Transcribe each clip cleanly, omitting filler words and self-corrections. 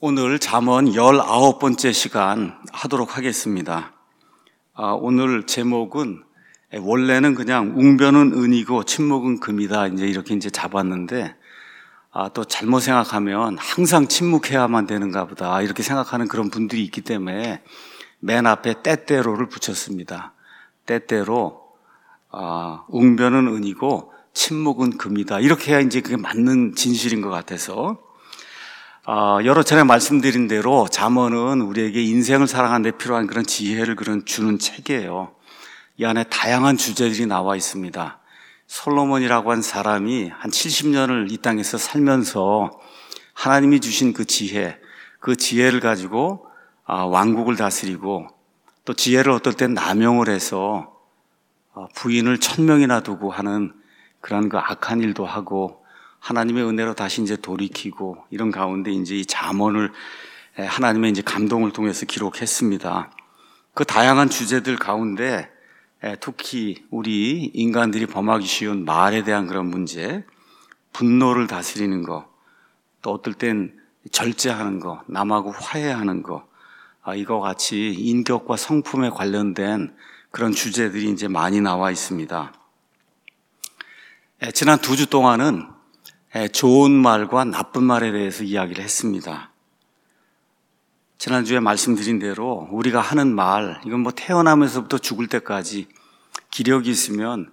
오늘 잠언 19번째 시간 하도록 하겠습니다. 오늘 제목은 원래는 그냥 웅변은 은이고 침묵은 금이다 이렇게 잡았는데 또 잘못 생각하면 항상 침묵해야만 되는가 보다 이렇게 생각하는 그런 분들이 있기 때문에 맨 앞에 때때로를 붙였습니다. 때때로 웅변은 은이고 침묵은 금이다 이렇게 해야 그게 맞는 진실인 것 같아서 여러 차례 말씀드린 대로 잠언은 우리에게 인생을 살아가는 데 필요한 그런 지혜를 주는 책이에요. 이 안에 다양한 주제들이 나와 있습니다. 솔로몬이라고 한 사람이 한 70년을 이 땅에서 살면서 하나님이 주신 그 지혜를 가지고 왕국을 다스리고 또 지혜를 어떨 땐 남용을 해서 부인을 1000명이나 두고 하는 그런 그 악한 일도 하고 하나님의 은혜로 다시 돌이키고 이런 가운데 이 잠언을 하나님의 감동을 통해서 기록했습니다. 그 다양한 주제들 가운데 특히 우리 인간들이 범하기 쉬운 말에 대한 그런 문제, 분노를 다스리는 거, 또 어떨 땐 절제하는 거, 남하고 화해하는 거, 이거 같이 인격과 성품에 관련된 그런 주제들이 많이 나와 있습니다. 지난 2주 동안은 좋은 말과 나쁜 말에 대해서 이야기를 했습니다. 지난주에 말씀드린 대로 우리가 하는 말, 이건 태어나면서부터 죽을 때까지 기력이 있으면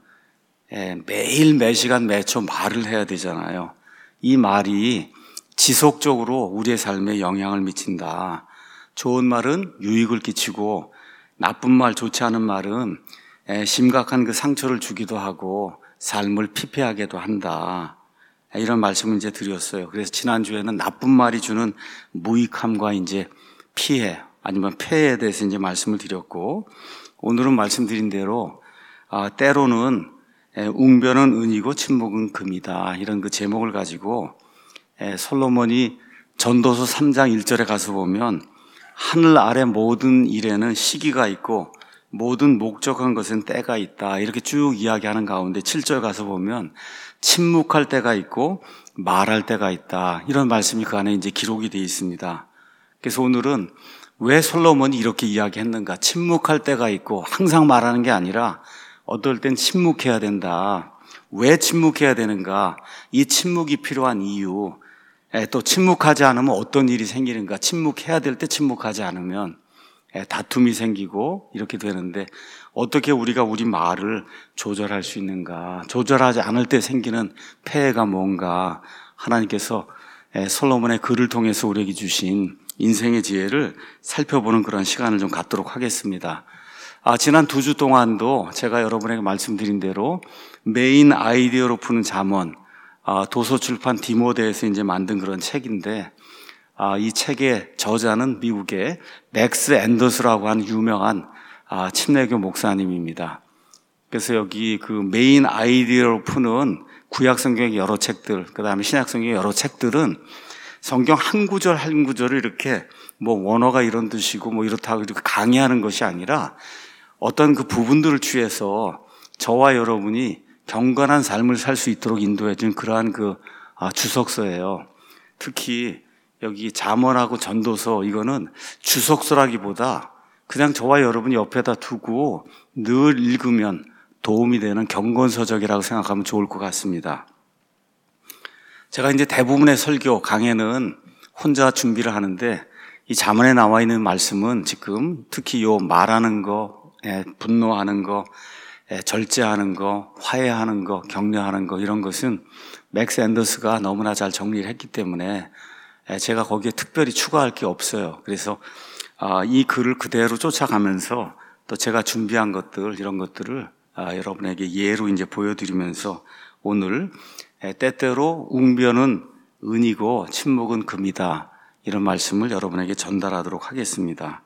매일 매시간 매초 말을 해야 되잖아요. 이 말이 지속적으로 우리의 삶에 영향을 미친다. 좋은 말은 유익을 끼치고 나쁜 말, 좋지 않은 말은 심각한 그 상처를 주기도 하고 삶을 피폐하게도 한다. 이런 말씀을 드렸어요. 그래서 지난주에는 나쁜 말이 주는 무익함과 피해 아니면 폐해에 대해서 말씀을 드렸고, 오늘은 말씀드린 대로 때로는 웅변은 은이고 침묵은 금이다 이런 그 제목을 가지고 솔로몬이 전도서 3장 1절에 가서 보면 하늘 아래 모든 일에는 시기가 있고 모든 목적한 것은 때가 있다 이렇게 쭉 이야기하는 가운데 7절 가서 보면 침묵할 때가 있고 말할 때가 있다 이런 말씀이 그 안에 기록이 되어 있습니다. 그래서 오늘은 왜 솔로몬이 이렇게 이야기했는가, 침묵할 때가 있고 항상 말하는 게 아니라 어떨 땐 침묵해야 된다. 왜 침묵해야 되는가, 이 침묵이 필요한 이유, 또 침묵하지 않으면 어떤 일이 생기는가, 침묵해야 될 때 침묵하지 않으면 다툼이 생기고 이렇게 되는데 어떻게 우리가 우리 말을 조절할 수 있는가, 조절하지 않을 때 생기는 폐해가 뭔가, 하나님께서 솔로몬의 글을 통해서 우리에게 주신 인생의 지혜를 살펴보는 그런 시간을 좀 갖도록 하겠습니다. 지난 2주 동안도 제가 여러분에게 말씀드린 대로 메인 아이디어로 푸는 잠언, 도서출판 디모데에서 만든 그런 책인데, 이 책의 저자는 미국의 맥스 앤더스라고 하는 유명한 침례교 목사님입니다. 그래서 여기 그 메인 아이디어로 푸는 구약성경의 여러 책들, 그 다음에 신약성경의 여러 책들은 성경 한 구절 한 구절을 이렇게 원어가 이런 뜻이고 이렇다고 이렇게 강의하는 것이 아니라 어떤 그 부분들을 취해서 저와 여러분이 경건한 삶을 살 수 있도록 인도해 준 그러한 그 주석서예요. 특히 여기 잠언하고 전도서, 이거는 주석서라기보다 그냥 저와 여러분이 옆에다 두고 늘 읽으면 도움이 되는 경건서적이라고 생각하면 좋을 것 같습니다. 제가 대부분의 설교 강해는 혼자 준비를 하는데 이 잠언에 나와 있는 말씀은 지금 특히 요 말하는 거, 분노하는 거, 절제하는 거, 화해하는 거, 격려하는 거, 이런 것은 맥스 앤더스가 너무나 잘 정리를 했기 때문에 제가 거기에 특별히 추가할 게 없어요. 그래서 이 글을 그대로 쫓아가면서 또 제가 준비한 것들, 이런 것들을 여러분에게 예로 보여드리면서 오늘 때때로 웅변은 은이고 침묵은 금이다 이런 말씀을 여러분에게 전달하도록 하겠습니다.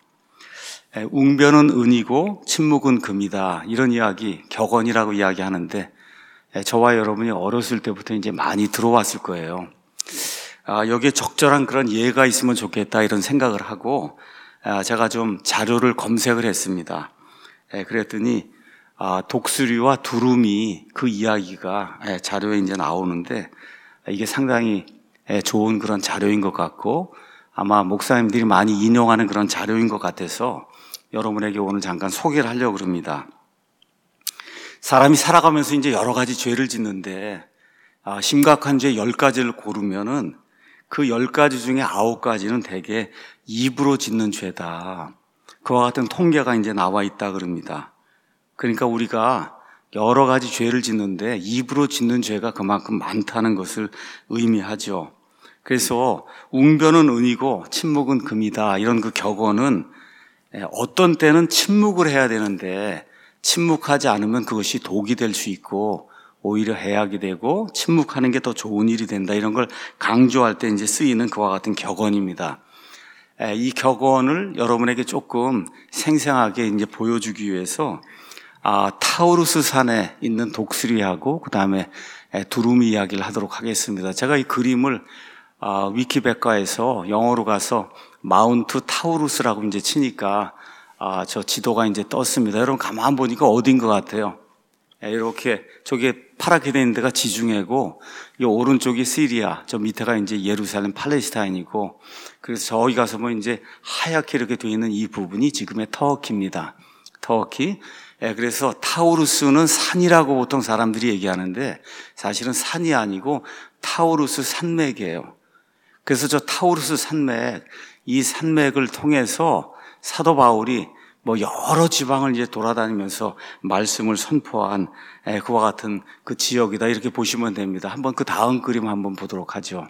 웅변은 은이고 침묵은 금이다 이런 이야기, 격언이라고 이야기하는데 저와 여러분이 어렸을 때부터 많이 들어왔을 거예요. 여기에 적절한 그런 예가 있으면 좋겠다 이런 생각을 하고 제가 좀 자료를 검색을 했습니다. 그랬더니 독수리와 두루미 그 이야기가 자료에 나오는데 이게 상당히 좋은 그런 자료인 것 같고 아마 목사님들이 많이 인용하는 그런 자료인 것 같아서 여러분에게 오늘 잠깐 소개를 하려고 합니다. 사람이 살아가면서 이제 여러 가지 죄를 짓는데 심각한 죄 10가지를 고르면은 그 10가지 중에 9가지는 대개 입으로 짓는 죄다. 그와 같은 통계가 이제 나와 있다 그럽니다. 그러니까 우리가 여러 가지 죄를 짓는데 입으로 짓는 죄가 그만큼 많다는 것을 의미하죠. 그래서 웅변은 은이고 침묵은 금이다. 이런 그 격언은 어떤 때는 침묵을 해야 되는데 침묵하지 않으면 그것이 독이 될 수 있고 오히려 해악이 되고 침묵하는 게 더 좋은 일이 된다. 이런 걸 강조할 때 이제 쓰이는 그와 같은 격언입니다. 이 격언을 여러분에게 조금 생생하게 이제 보여주기 위해서 타우루스 산에 있는 독수리하고 그 다음에 두루미 이야기를 하도록 하겠습니다. 제가 이 그림을 위키백과에서 영어로 가서 마운트 타우루스라고 이제 치니까 저 지도가 이제 떴습니다. 여러분 가만 보니까 어딘 것 같아요? 이렇게 저게 파랗게 된 데가 지중해고 이 오른쪽이 시리아, 저 밑에가 이제 예루살렘 팔레스타인이고 그래서 저기 가서 보면 이제 하얗게 이렇게 되어 있는 이 부분이 지금의 터키입니다. 터키. 그래서 타우루스는 산이라고 보통 사람들이 얘기하는데 사실은 산이 아니고 타우루스 산맥이에요. 그래서 저 타우루스 산맥, 이 산맥을 통해서 사도 바울이 여러 지방을 이제 돌아다니면서 말씀을 선포한 그와 같은 그 지역이다. 이렇게 보시면 됩니다. 한번 그 다음 그림 한번 보도록 하죠.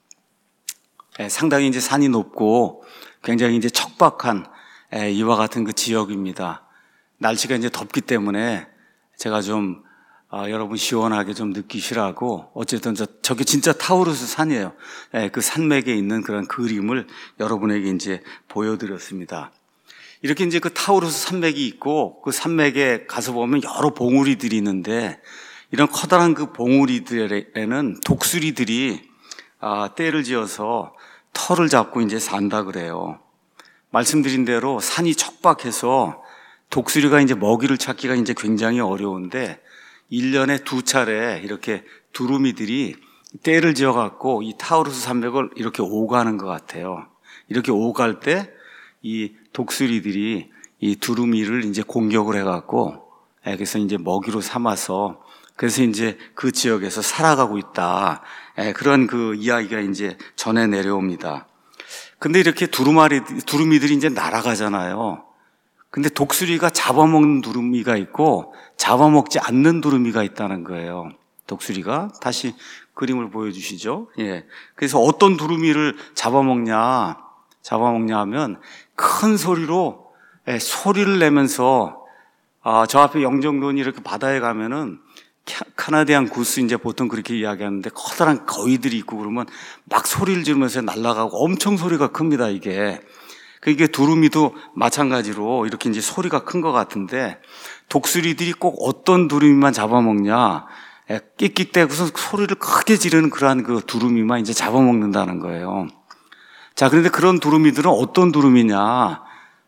상당히 이제 산이 높고 굉장히 이제 척박한 이와 같은 그 지역입니다. 날씨가 이제 덥기 때문에 제가 좀 여러분 시원하게 좀 느끼시라고 어쨌든 저게 진짜 타우루스 산이에요. 그 산맥에 있는 그런 그림을 여러분에게 이제 보여드렸습니다. 이렇게 이제 그 타우루스 산맥이 있고 그 산맥에 가서 보면 여러 봉우리들이 있는데 이런 커다란 그 봉우리들에는 독수리들이 떼를 지어서 털을 잡고 이제 산다 그래요. 말씀드린 대로 산이 척박해서 독수리가 이제 먹이를 찾기가 이제 굉장히 어려운데 1년에 2차례 이렇게 두루미들이 떼를 지어갖고 이 타우루스 산맥을 이렇게 오가는 것 같아요. 이렇게 오갈 때 이 독수리들이 이 두루미를 이제 공격을 해갖고 그래서 이제 먹이로 삼아서 그래서 이제 그 지역에서 살아가고 있다. 그런 그 이야기가 이제 전해 내려옵니다. 근데 이렇게 두루미들이 이제 날아가잖아요. 근데 독수리가 잡아먹는 두루미가 있고 잡아먹지 않는 두루미가 있다는 거예요. 독수리가 다시 그림을 보여주시죠. 그래서 어떤 두루미를 잡아먹냐 하면 큰 소리로 소리를 내면서 저 앞에 영종도원이 이렇게 바다에 가면은 카나디안 구스 이제 보통 그렇게 이야기하는데 커다란 거위들이 있고 그러면 막 소리를 지르면서 날아가고 엄청 소리가 큽니다. 이게 두루미도 마찬가지로 이렇게 이제 소리가 큰 것 같은데 독수리들이 꼭 어떤 두루미만 잡아먹냐 끽끽대고서 소리를 크게 지르는 그러한 그 두루미만 이제 잡아먹는다는 거예요. 자, 그런데 그런 두루미들은 어떤 두루미냐?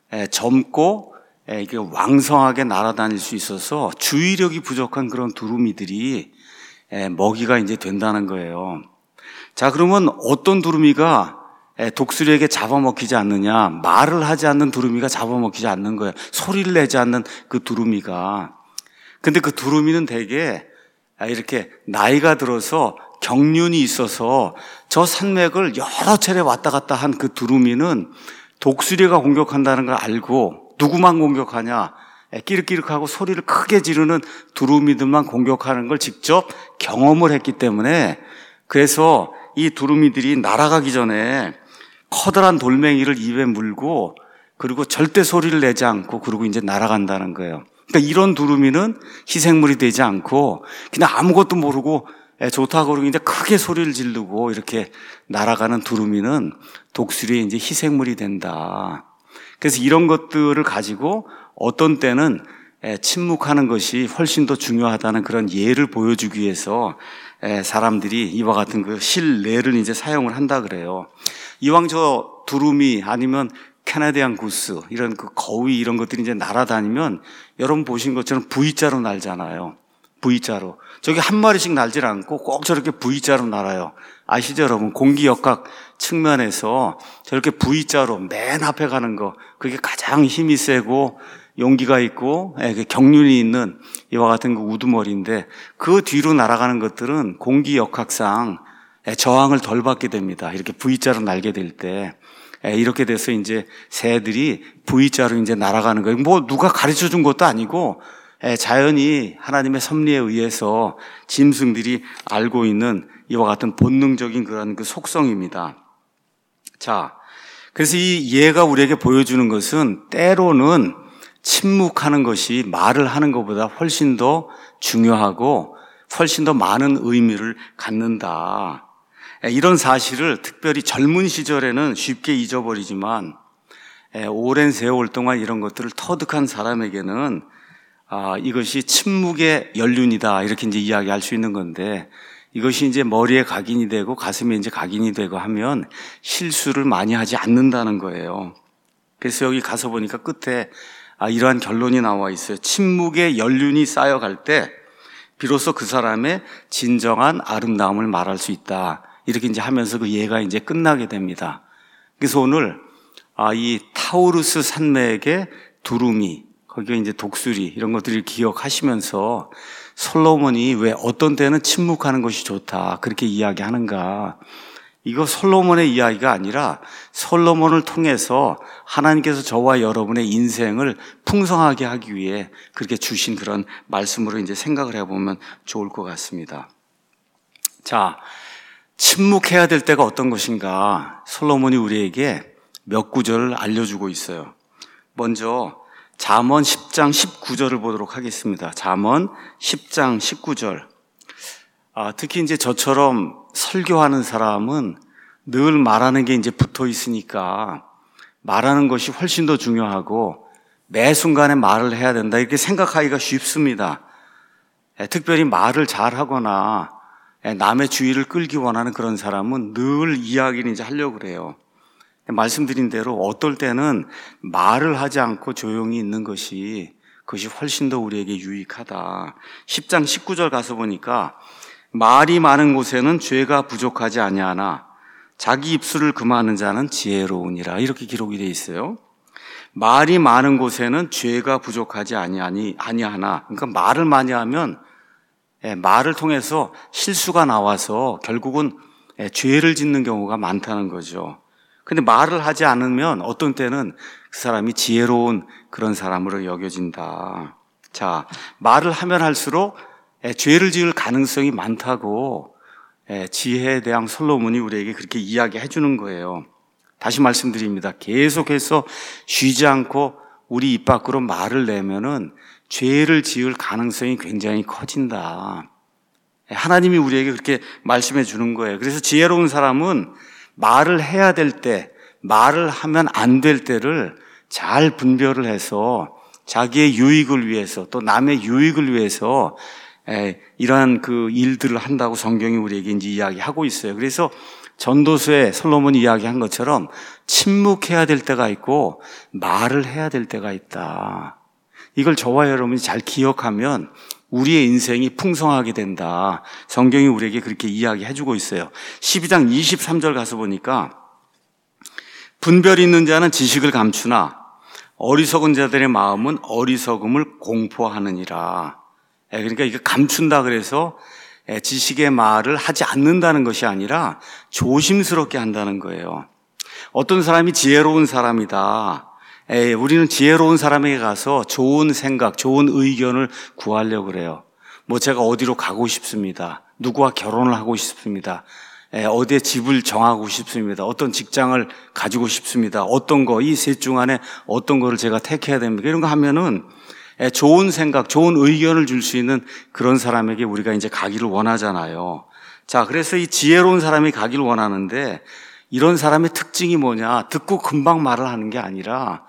젊고 이게 왕성하게 날아다닐 수 있어서 주의력이 부족한 그런 두루미들이 먹이가 이제 된다는 거예요. 자, 그러면 어떤 두루미가 독수리에게 잡아먹히지 않느냐? 말을 하지 않는 두루미가 잡아먹히지 않는 거예요. 소리를 내지 않는 그 두루미가. 근데 그 두루미는 되게 이렇게 나이가 들어서 경륜이 있어서 저 산맥을 여러 차례 왔다 갔다 한 그 두루미는 독수리가 공격한다는 걸 알고 누구만 공격하냐? 끼륵끼륵하고 소리를 크게 지르는 두루미들만 공격하는 걸 직접 경험을 했기 때문에 그래서 이 두루미들이 날아가기 전에 커다란 돌멩이를 입에 물고 그리고 절대 소리를 내지 않고 그러고 이제 날아간다는 거예요. 그러니까 이런 두루미는 희생물이 되지 않고 그냥 아무것도 모르고 좋다고 그러고 이제 크게 소리를 지르고 이렇게 날아가는 두루미는 독수리의 이제 희생물이 된다. 그래서 이런 것들을 가지고 어떤 때는 침묵하는 것이 훨씬 더 중요하다는 그런 예를 보여주기 위해서 사람들이 이와 같은 그 실례를 이제 사용을 한다 그래요. 이왕 저 두루미 아니면 캐나디안 구스 이런 그 거위 이런 것들이 이제 날아다니면 여러분 보신 것처럼 V자로 날잖아요. V자로. 저기 한 마리씩 날질 않고 꼭 저렇게 V자로 날아요. 아시죠, 여러분? 공기역학 측면에서 저렇게 V자로 맨 앞에 가는 거, 그게 가장 힘이 세고 용기가 있고 경륜이 있는 이와 같은 그 우두머리인데, 그 뒤로 날아가는 것들은 공기역학상 저항을 덜 받게 됩니다. 이렇게 V자로 날게 될 때. 이렇게 돼서 이제 새들이 V자로 이제 날아가는 거예요. 뭐 누가 가르쳐 준 것도 아니고 자연이 하나님의 섭리에 의해서 짐승들이 알고 있는 이와 같은 본능적인 그런 그 속성입니다. 자, 그래서 이 예가 우리에게 보여주는 것은 때로는 침묵하는 것이 말을 하는 것보다 훨씬 더 중요하고 훨씬 더 많은 의미를 갖는다. 이런 사실을 특별히 젊은 시절에는 쉽게 잊어버리지만 오랜 세월 동안 이런 것들을 터득한 사람에게는 이것이 침묵의 연륜이다, 이렇게 이제 이야기할 수 있는 건데, 이것이 이제 머리에 각인이 되고 가슴에 이제 각인이 되고 하면 실수를 많이 하지 않는다는 거예요. 그래서 여기 가서 보니까 끝에 이러한 결론이 나와 있어요. 침묵의 연륜이 쌓여갈 때 비로소 그 사람의 진정한 아름다움을 말할 수 있다, 이렇게 이제 하면서 그 예가 이제 끝나게 됩니다. 그래서 오늘 이 타우루스 산맥의 두루미, 거기에 이제 독수리, 이런 것들을 기억하시면서 솔로몬이 왜 어떤 때는 침묵하는 것이 좋다, 그렇게 이야기하는가. 이거 솔로몬의 이야기가 아니라 솔로몬을 통해서 하나님께서 저와 여러분의 인생을 풍성하게 하기 위해 그렇게 주신 그런 말씀으로 이제 생각을 해보면 좋을 것 같습니다. 자, 침묵해야 될 때가 어떤 것인가, 솔로몬이 우리에게 몇 구절을 알려주고 있어요. 먼저 잠언 10장 19절을 보도록 하겠습니다. 잠언 10장 19절. 특히 이제 저처럼 설교하는 사람은 늘 말하는 게 이제 붙어 있으니까 말하는 것이 훨씬 더 중요하고 매 순간에 말을 해야 된다, 이렇게 생각하기가 쉽습니다. 특별히 말을 잘하거나 남의 주의를 끌기 원하는 그런 사람은 늘 이야기를 이제 하려고 그래요. 말씀드린 대로 어떨 때는 말을 하지 않고 조용히 있는 것이, 그것이 훨씬 더 우리에게 유익하다. 10장 19절 가서 보니까 말이 많은 곳에는 죄가 부족하지 아니하나 자기 입술을 금하는 자는 지혜로우니라, 이렇게 기록이 되어 있어요. 말이 많은 곳에는 죄가 부족하지 아니하나, 그러니까 말을 많이 하면 말을 통해서 실수가 나와서 결국은 죄를 짓는 경우가 많다는 거죠. 근데 말을 하지 않으면 어떤 때는 그 사람이 지혜로운 그런 사람으로 여겨진다. 자, 말을 하면 할수록 죄를 지을 가능성이 많다고 지혜에 대한 솔로몬이 우리에게 그렇게 이야기해 주는 거예요. 다시 말씀드립니다. 계속해서 쉬지 않고 우리 입 밖으로 말을 내면은 죄를 지을 가능성이 굉장히 커진다. 하나님이 우리에게 그렇게 말씀해 주는 거예요. 그래서 지혜로운 사람은 말을 해야 될 때, 말을 하면 안 될 때를 잘 분별을 해서 자기의 유익을 위해서 또 남의 유익을 위해서 이러한 그 일들을 한다고 성경이 우리에게 이제 이야기하고 있어요. 그래서 전도서에 솔로몬이 이야기한 것처럼 침묵해야 될 때가 있고 말을 해야 될 때가 있다. 이걸 저와 여러분이 잘 기억하면 우리의 인생이 풍성하게 된다. 성경이 우리에게 그렇게 이야기해 주고 있어요. 12장 23절 가서 보니까 분별이 있는 자는 지식을 감추나 어리석은 자들의 마음은 어리석음을 공포하느니라. 그러니까 이거 감춘다 그래서 지식의 말을 하지 않는다는 것이 아니라 조심스럽게 한다는 거예요. 어떤 사람이 지혜로운 사람이다, 우리는 지혜로운 사람에게 가서 좋은 생각, 좋은 의견을 구하려고 그래요. 뭐 제가 어디로 가고 싶습니다, 누구와 결혼을 하고 싶습니다, 어디에 집을 정하고 싶습니다, 어떤 직장을 가지고 싶습니다, 어떤 거, 이 셋 중 안에 어떤 거를 제가 택해야 됩니까, 이런 거 하면은 좋은 생각, 좋은 의견을 줄 수 있는 그런 사람에게 우리가 이제 가기를 원하잖아요. 자, 그래서 이 지혜로운 사람이 가기를 원하는데, 이런 사람의 특징이 뭐냐, 듣고 금방 말을 하는 게 아니라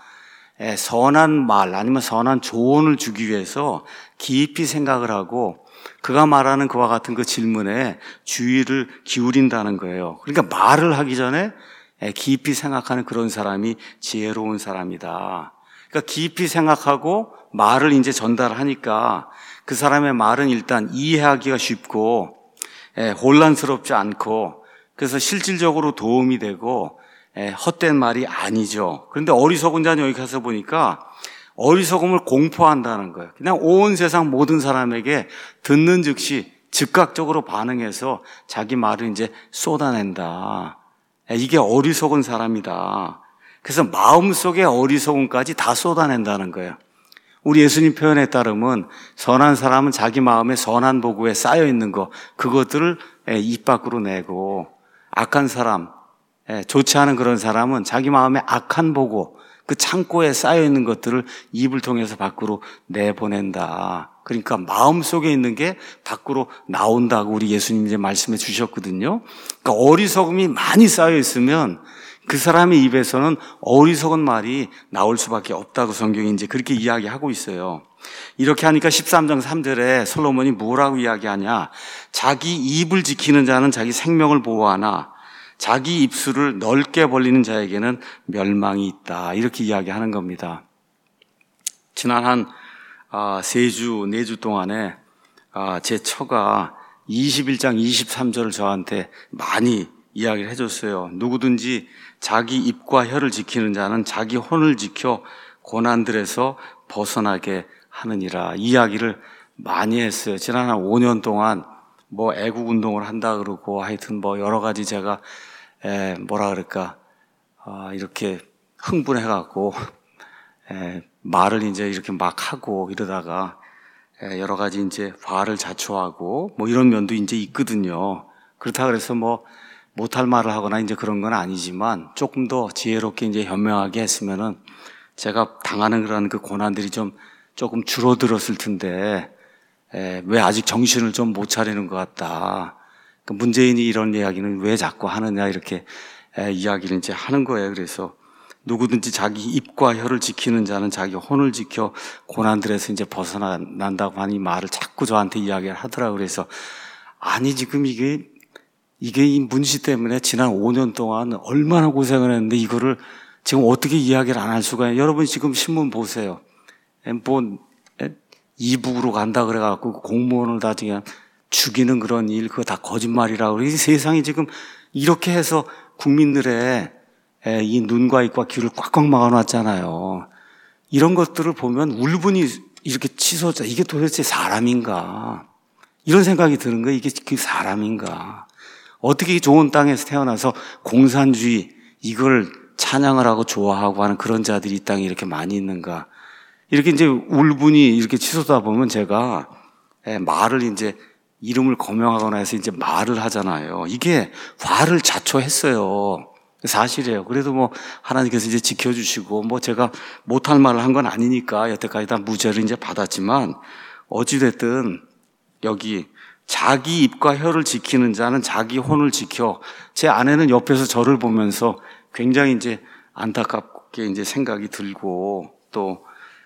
선한 말 아니면 선한 조언을 주기 위해서 깊이 생각을 하고 그가 말하는 그와 같은 그 질문에 주의를 기울인다는 거예요. 그러니까 말을 하기 전에 깊이 생각하는 그런 사람이 지혜로운 사람이다. 그러니까 깊이 생각하고 말을 이제 전달하니까 그 사람의 말은 일단 이해하기가 쉽고 혼란스럽지 않고 그래서 실질적으로 도움이 되고 헛된 말이 아니죠. 그런데 어리석은 자는 여기 가서 보니까 어리석음을 공포한다는 거예요. 그냥 온 세상 모든 사람에게 듣는 즉시 즉각적으로 반응해서 자기 말을 이제 쏟아낸다. 이게 어리석은 사람이다. 그래서 마음속의 어리석음까지 다 쏟아낸다는 거예요. 우리 예수님 표현에 따르면 선한 사람은 자기 마음에 선한 보고에 쌓여 있는 거 그것들을 입 밖으로 내고 악한 사람, 좋지 않은 그런 사람은 자기 마음에 악한 보고 그 창고에 쌓여 있는 것들을 입을 통해서 밖으로 내보낸다. 그러니까 마음속에 있는 게 밖으로 나온다고 우리 예수님 이제 말씀해 주셨거든요. 그러니까 어리석음이 많이 쌓여 있으면 그 사람의 입에서는 어리석은 말이 나올 수밖에 없다고 성경이 이제 그렇게 이야기하고 있어요. 이렇게 하니까 13장 3절에 솔로몬이 뭐라고 이야기하냐? 자기 입을 지키는 자는 자기 생명을 보호하나 자기 입술을 넓게 벌리는 자에게는 멸망이 있다. 이렇게 이야기하는 겁니다. 지난 한 3주, 4주 동안에 제 처가 21장 23절을 저한테 많이 이야기를 해줬어요. 누구든지 자기 입과 혀를 지키는 자는 자기 혼을 지켜 고난들에서 벗어나게 하느니라. 이야기를 많이 했어요. 지난 한 5년 동안 뭐 애국 운동을 한다 그러고 하여튼 뭐 여러 가지 제가 이렇게 흥분해갖고 말을 이제 이렇게 막 하고 이러다가 여러 가지 이제 화를 자초하고 뭐 이런 면도 이제 있거든요. 그렇다 그래서 뭐 못할 말을 하거나 이제 그런 건 아니지만 조금 더 지혜롭게 이제 현명하게 했으면은 제가 당하는 그런 그 고난들이 조금 줄어들었을 텐데 왜 아직 정신을 좀 못 차리는 것 같다. 그 문재인이 이런 이야기는 왜 자꾸 하느냐 이렇게 이야기를 이제 하는 거예요. 그래서 누구든지 자기 입과 혀를 지키는 자는 자기 혼을 지켜 고난들에서 이제 벗어난다고 하니 말을 자꾸 저한테 이야기를 하더라고요. 그래서 아니 지금 이게 이 문시 때문에 지난 5년 동안 얼마나 고생을 했는데 이거를 지금 어떻게 이야기를 안 할 수가 있어요. 여러분 지금 신문 보세요. 이북으로 간다 그래갖고 공무원을 다 그냥 죽이는 그런 일 그거 다 거짓말이라고. 이 세상이 지금 이렇게 해서 국민들의 이 눈과 입과 귀를 꽉꽉 막아놨잖아요. 이런 것들을 보면 울분이 이렇게 치솟아. 이게 도대체 사람인가? 이런 생각이 드는 거예요. 이게 그 사람인가? 어떻게 좋은 땅에서 태어나서 공산주의 이걸 찬양을 하고 좋아하고 하는 그런 자들이 이 땅에 이렇게 많이 있는가? 이렇게 이제 울분이 이렇게 치솟다 보면 제가 말을 이제 이름을 거명하거나 해서 이제 말을 하잖아요. 이게 화를 자초했어요. 사실이에요. 그래도 뭐 하나님께서 이제 지켜주시고 뭐 제가 못할 말을 한 건 아니니까 여태까지 다 무죄를 이제 받았지만 어찌됐든 여기 자기 입과 혀를 지키는 자는 자기 혼을 지켜. 제 아내는 옆에서 저를 보면서 굉장히 이제 안타깝게 이제 생각이 들고 또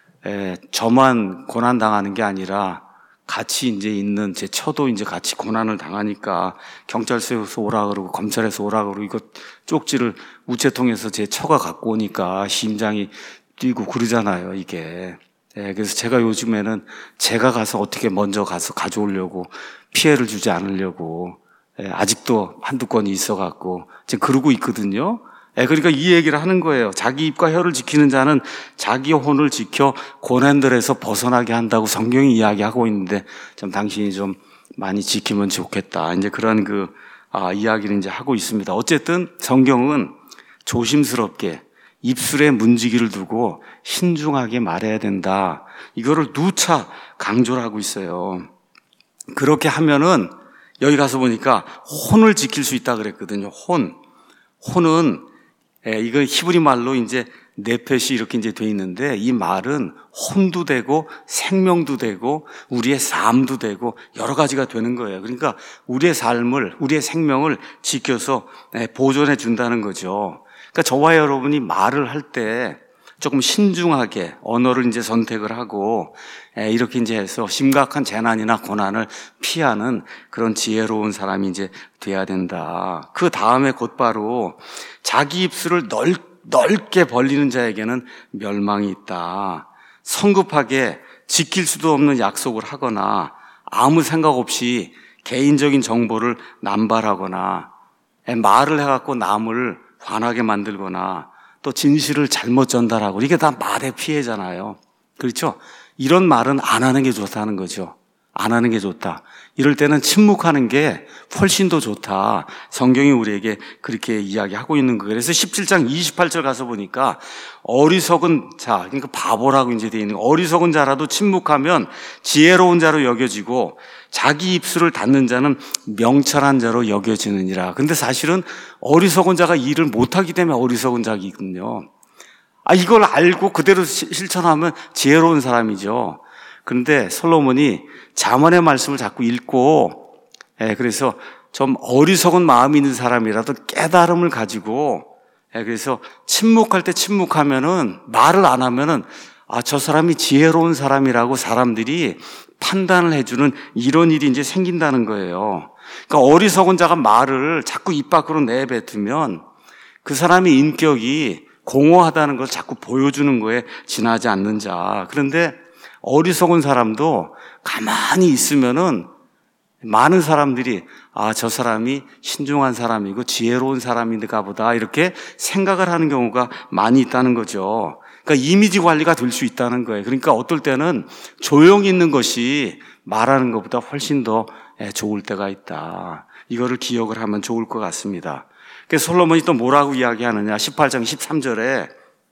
저만 고난 당하는 게 아니라 같이 이제 있는 제 처도 이제 같이 고난을 당하니까 경찰서에서 오라 그러고 검찰에서 오라 그러고 이거 쪽지를 우체통에서 제 처가 갖고 오니까 심장이 뛰고 그러잖아요, 이게. 그래서 제가 요즘에는 제가 가서 어떻게 먼저 가서 가져오려고 피해를 주지 않으려고 아직도 한두 건이 있어갖고 지금 그러고 있거든요. 그러니까 이 얘기를 하는 거예요. 자기 입과 혀를 지키는 자는 자기 혼을 지켜 고난들에서 벗어나게 한다고 성경이 이야기하고 있는데 좀 당신이 좀 많이 지키면 좋겠다. 이제 그런 이야기를 이제 하고 있습니다. 어쨌든 성경은 조심스럽게 입술에 문지기를 두고 신중하게 말해야 된다. 이거를 누차 강조를 하고 있어요. 그렇게 하면은 여기 가서 보니까 혼을 지킬 수 있다 그랬거든요. 혼은 이거 히브리 말로 이제 네펫이 이렇게 이제 돼 있는데 이 말은 혼도 되고 생명도 되고 우리의 삶도 되고 여러 가지가 되는 거예요. 그러니까 우리의 삶을, 우리의 생명을 지켜서 보존해 준다는 거죠. 그러니까 저와 여러분이 말을 할 때 조금 신중하게 언어를 이제 선택을 하고 이렇게 이제 해서 심각한 재난이나 고난을 피하는 그런 지혜로운 사람이 이제 돼야 된다. 그 다음에 곧바로 자기 입술을 넓게 벌리는 자에게는 멸망이 있다. 성급하게 지킬 수도 없는 약속을 하거나 아무 생각 없이 개인적인 정보를 남발하거나 말을 해갖고 남을 화나게 만들거나 또 진실을 잘못 전달하고, 이게 다 말의 피해잖아요. 그렇죠? 이런 말은 안 하는 게 좋다는 거죠. 안 하는 게 좋다. 이럴 때는 침묵하는 게 훨씬 더 좋다. 성경이 우리에게 그렇게 이야기하고 있는 거예요. 그래서 17장 28절 가서 보니까 어리석은 자, 그러니까 바보라고 이제 되어 있는 거. 어리석은 자라도 침묵하면 지혜로운 자로 여겨지고 자기 입술을 닫는 자는 명철한 자로 여겨지느니라. 근데 사실은 어리석은 자가 일을 못하기 때문에 어리석은 자이거든요. 이걸 알고 그대로 실천하면 지혜로운 사람이죠. 그런데 솔로몬이 잠언의 말씀을 자꾸 읽고, 그래서 좀 어리석은 마음이 있는 사람이라도 깨달음을 가지고, 그래서 침묵할 때 침묵하면은, 말을 안 하면은, 저 사람이 지혜로운 사람이라고 사람들이 판단을 해주는 이런 일이 이제 생긴다는 거예요. 그러니까 어리석은 자가 말을 자꾸 입 밖으로 내뱉으면 그 사람의 인격이 공허하다는 걸 자꾸 보여주는 거에 지나지 않는 자. 그런데 어리석은 사람도 가만히 있으면은 많은 사람들이 저 사람이 신중한 사람이고 지혜로운 사람인가 보다 이렇게 생각을 하는 경우가 많이 있다는 거죠. 그러니까 이미지 관리가 될 수 있다는 거예요. 그러니까 어떨 때는 조용히 있는 것이 말하는 것보다 훨씬 더 좋을 때가 있다. 이거를 기억을 하면 좋을 것 같습니다. 그래서 솔로몬이 또 뭐라고 이야기하느냐. 18장 13절에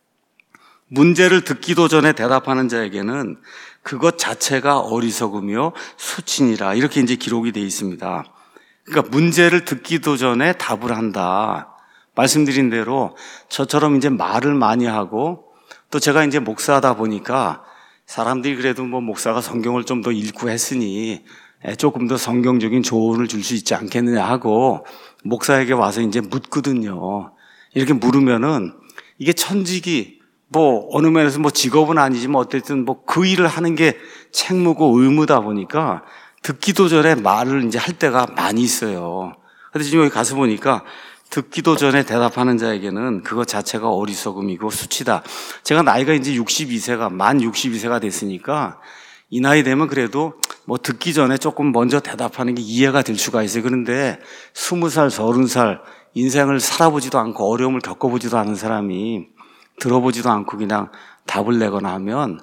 문제를 듣기도 전에 대답하는 자에게는 그것 자체가 어리석으며 수치니라. 이렇게 이제 기록이 되어 있습니다. 그러니까 문제를 듣기도 전에 답을 한다. 말씀드린 대로 저처럼 이제 말을 많이 하고 또 제가 이제 목사하다 보니까 사람들이 그래도 뭐 목사가 성경을 좀 더 읽고 했으니 조금 더 성경적인 조언을 줄 수 있지 않겠느냐 하고 목사에게 와서 이제 묻거든요. 이렇게 물으면은 이게 천직이 뭐 어느 면에서 뭐 직업은 아니지만 어쨌든 뭐 그 일을 하는 게 책무고 의무다 보니까 듣기도 전에 말을 이제 할 때가 많이 있어요. 근데 지금 여기 가서 보니까 듣기도 전에 대답하는 자에게는 그것 자체가 어리석음이고 수치다. 제가 나이가 이제 만 62세가 됐으니까 이 나이 되면 그래도 뭐 듣기 전에 조금 먼저 대답하는 게 이해가 될 수가 있어요. 그런데 20살, 30살 인생을 살아보지도 않고 어려움을 겪어보지도 않은 사람이 들어보지도 않고 그냥 답을 내거나 하면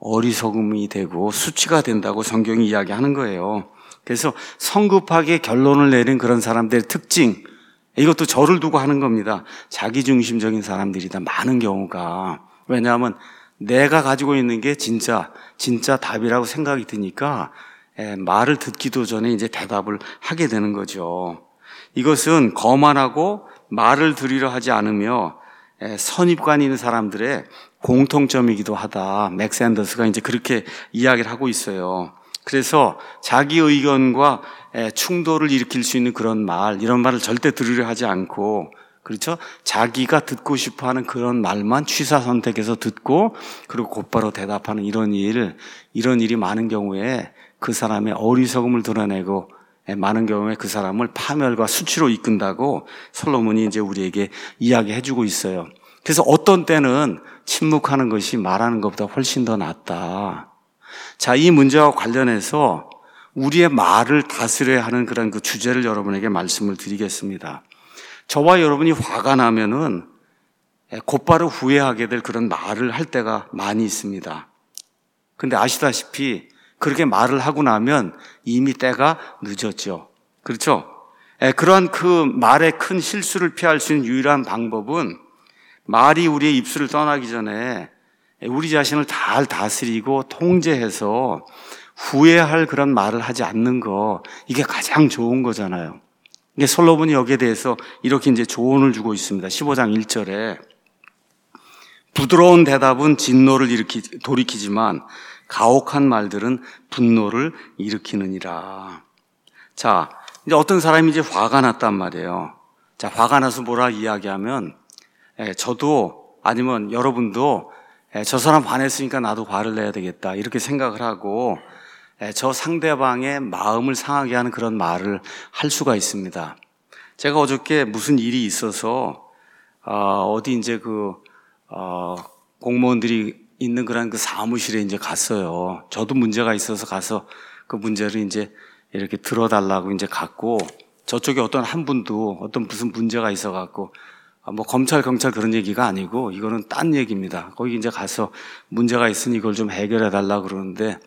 어리석음이 되고 수치가 된다고 성경이 이야기하는 거예요. 그래서 성급하게 결론을 내린 그런 사람들의 특징, 이것도 저를 두고 하는 겁니다. 자기중심적인 사람들이다. 많은 경우가. 왜냐하면 내가 가지고 있는 게 진짜 답이라고 생각이 드니까 말을 듣기도 전에 이제 대답을 하게 되는 거죠. 이것은 거만하고 말을 들으려 하지 않으며 선입관이 있는 사람들의 공통점이기도 하다. 맥 샌더스가 이제 그렇게 이야기를 하고 있어요. 그래서 자기 의견과 충돌을 일으킬 수 있는 그런 말, 이런 말을 절대 들으려 하지 않고, 그렇죠? 자기가 듣고 싶어 하는 그런 말만 취사 선택해서 듣고, 그리고 곧바로 대답하는 이런 일이 많은 경우에 그 사람의 어리석음을 드러내고, 많은 경우에 그 사람을 파멸과 수치로 이끈다고 솔로몬이 이제 우리에게 이야기해 주고 있어요. 그래서 어떤 때는 침묵하는 것이 말하는 것보다 훨씬 더 낫다. 자, 이 문제와 관련해서 우리의 말을 다스려야 하는 그런 그 주제를 여러분에게 말씀을 드리겠습니다. 저와 여러분이 화가 나면은 곧바로 후회하게 될 그런 말을 할 때가 많이 있습니다. 근데 아시다시피 그렇게 말을 하고 나면 이미 때가 늦었죠. 그렇죠? 그러한 그 말의 큰 실수를 피할 수 있는 유일한 방법은 말이 우리의 입술을 떠나기 전에 우리 자신을 잘 다스리고 통제해서 후회할 그런 말을 하지 않는 거, 이게 가장 좋은 거잖아요. 이게 솔로몬이 여기에 대해서 이렇게 이제 조언을 주고 있습니다. 15장 1절에 부드러운 대답은 진노를 돌이키지만 가혹한 말들은 분노를 일으키느니라. 자, 이제 어떤 사람이 이제 화가 났단 말이에요. 자, 화가 나서 뭐라 이야기하면 저도 아니면 여러분도 저 사람 화냈으니까 나도 화를 내야 되겠다 이렇게 생각을 하고 저 상대방의 마음을 상하게 하는 그런 말을 할 수가 있습니다. 제가 어저께 무슨 일이 있어서 어디 이제 공무원들이 있는 그런 그 사무실에 이제 갔어요. 저도 문제가 있어서 가서 그 문제를 이제 이렇게 들어달라고 이제 갔고, 저쪽에 어떤 한 분도 어떤 무슨 문제가 있어갖고, 뭐 검찰, 경찰 그런 얘기가 아니고, 이거는 딴 얘기입니다. 거기 이제 가서 문제가 있으니 이걸 좀 해결해 달라고 그러는데,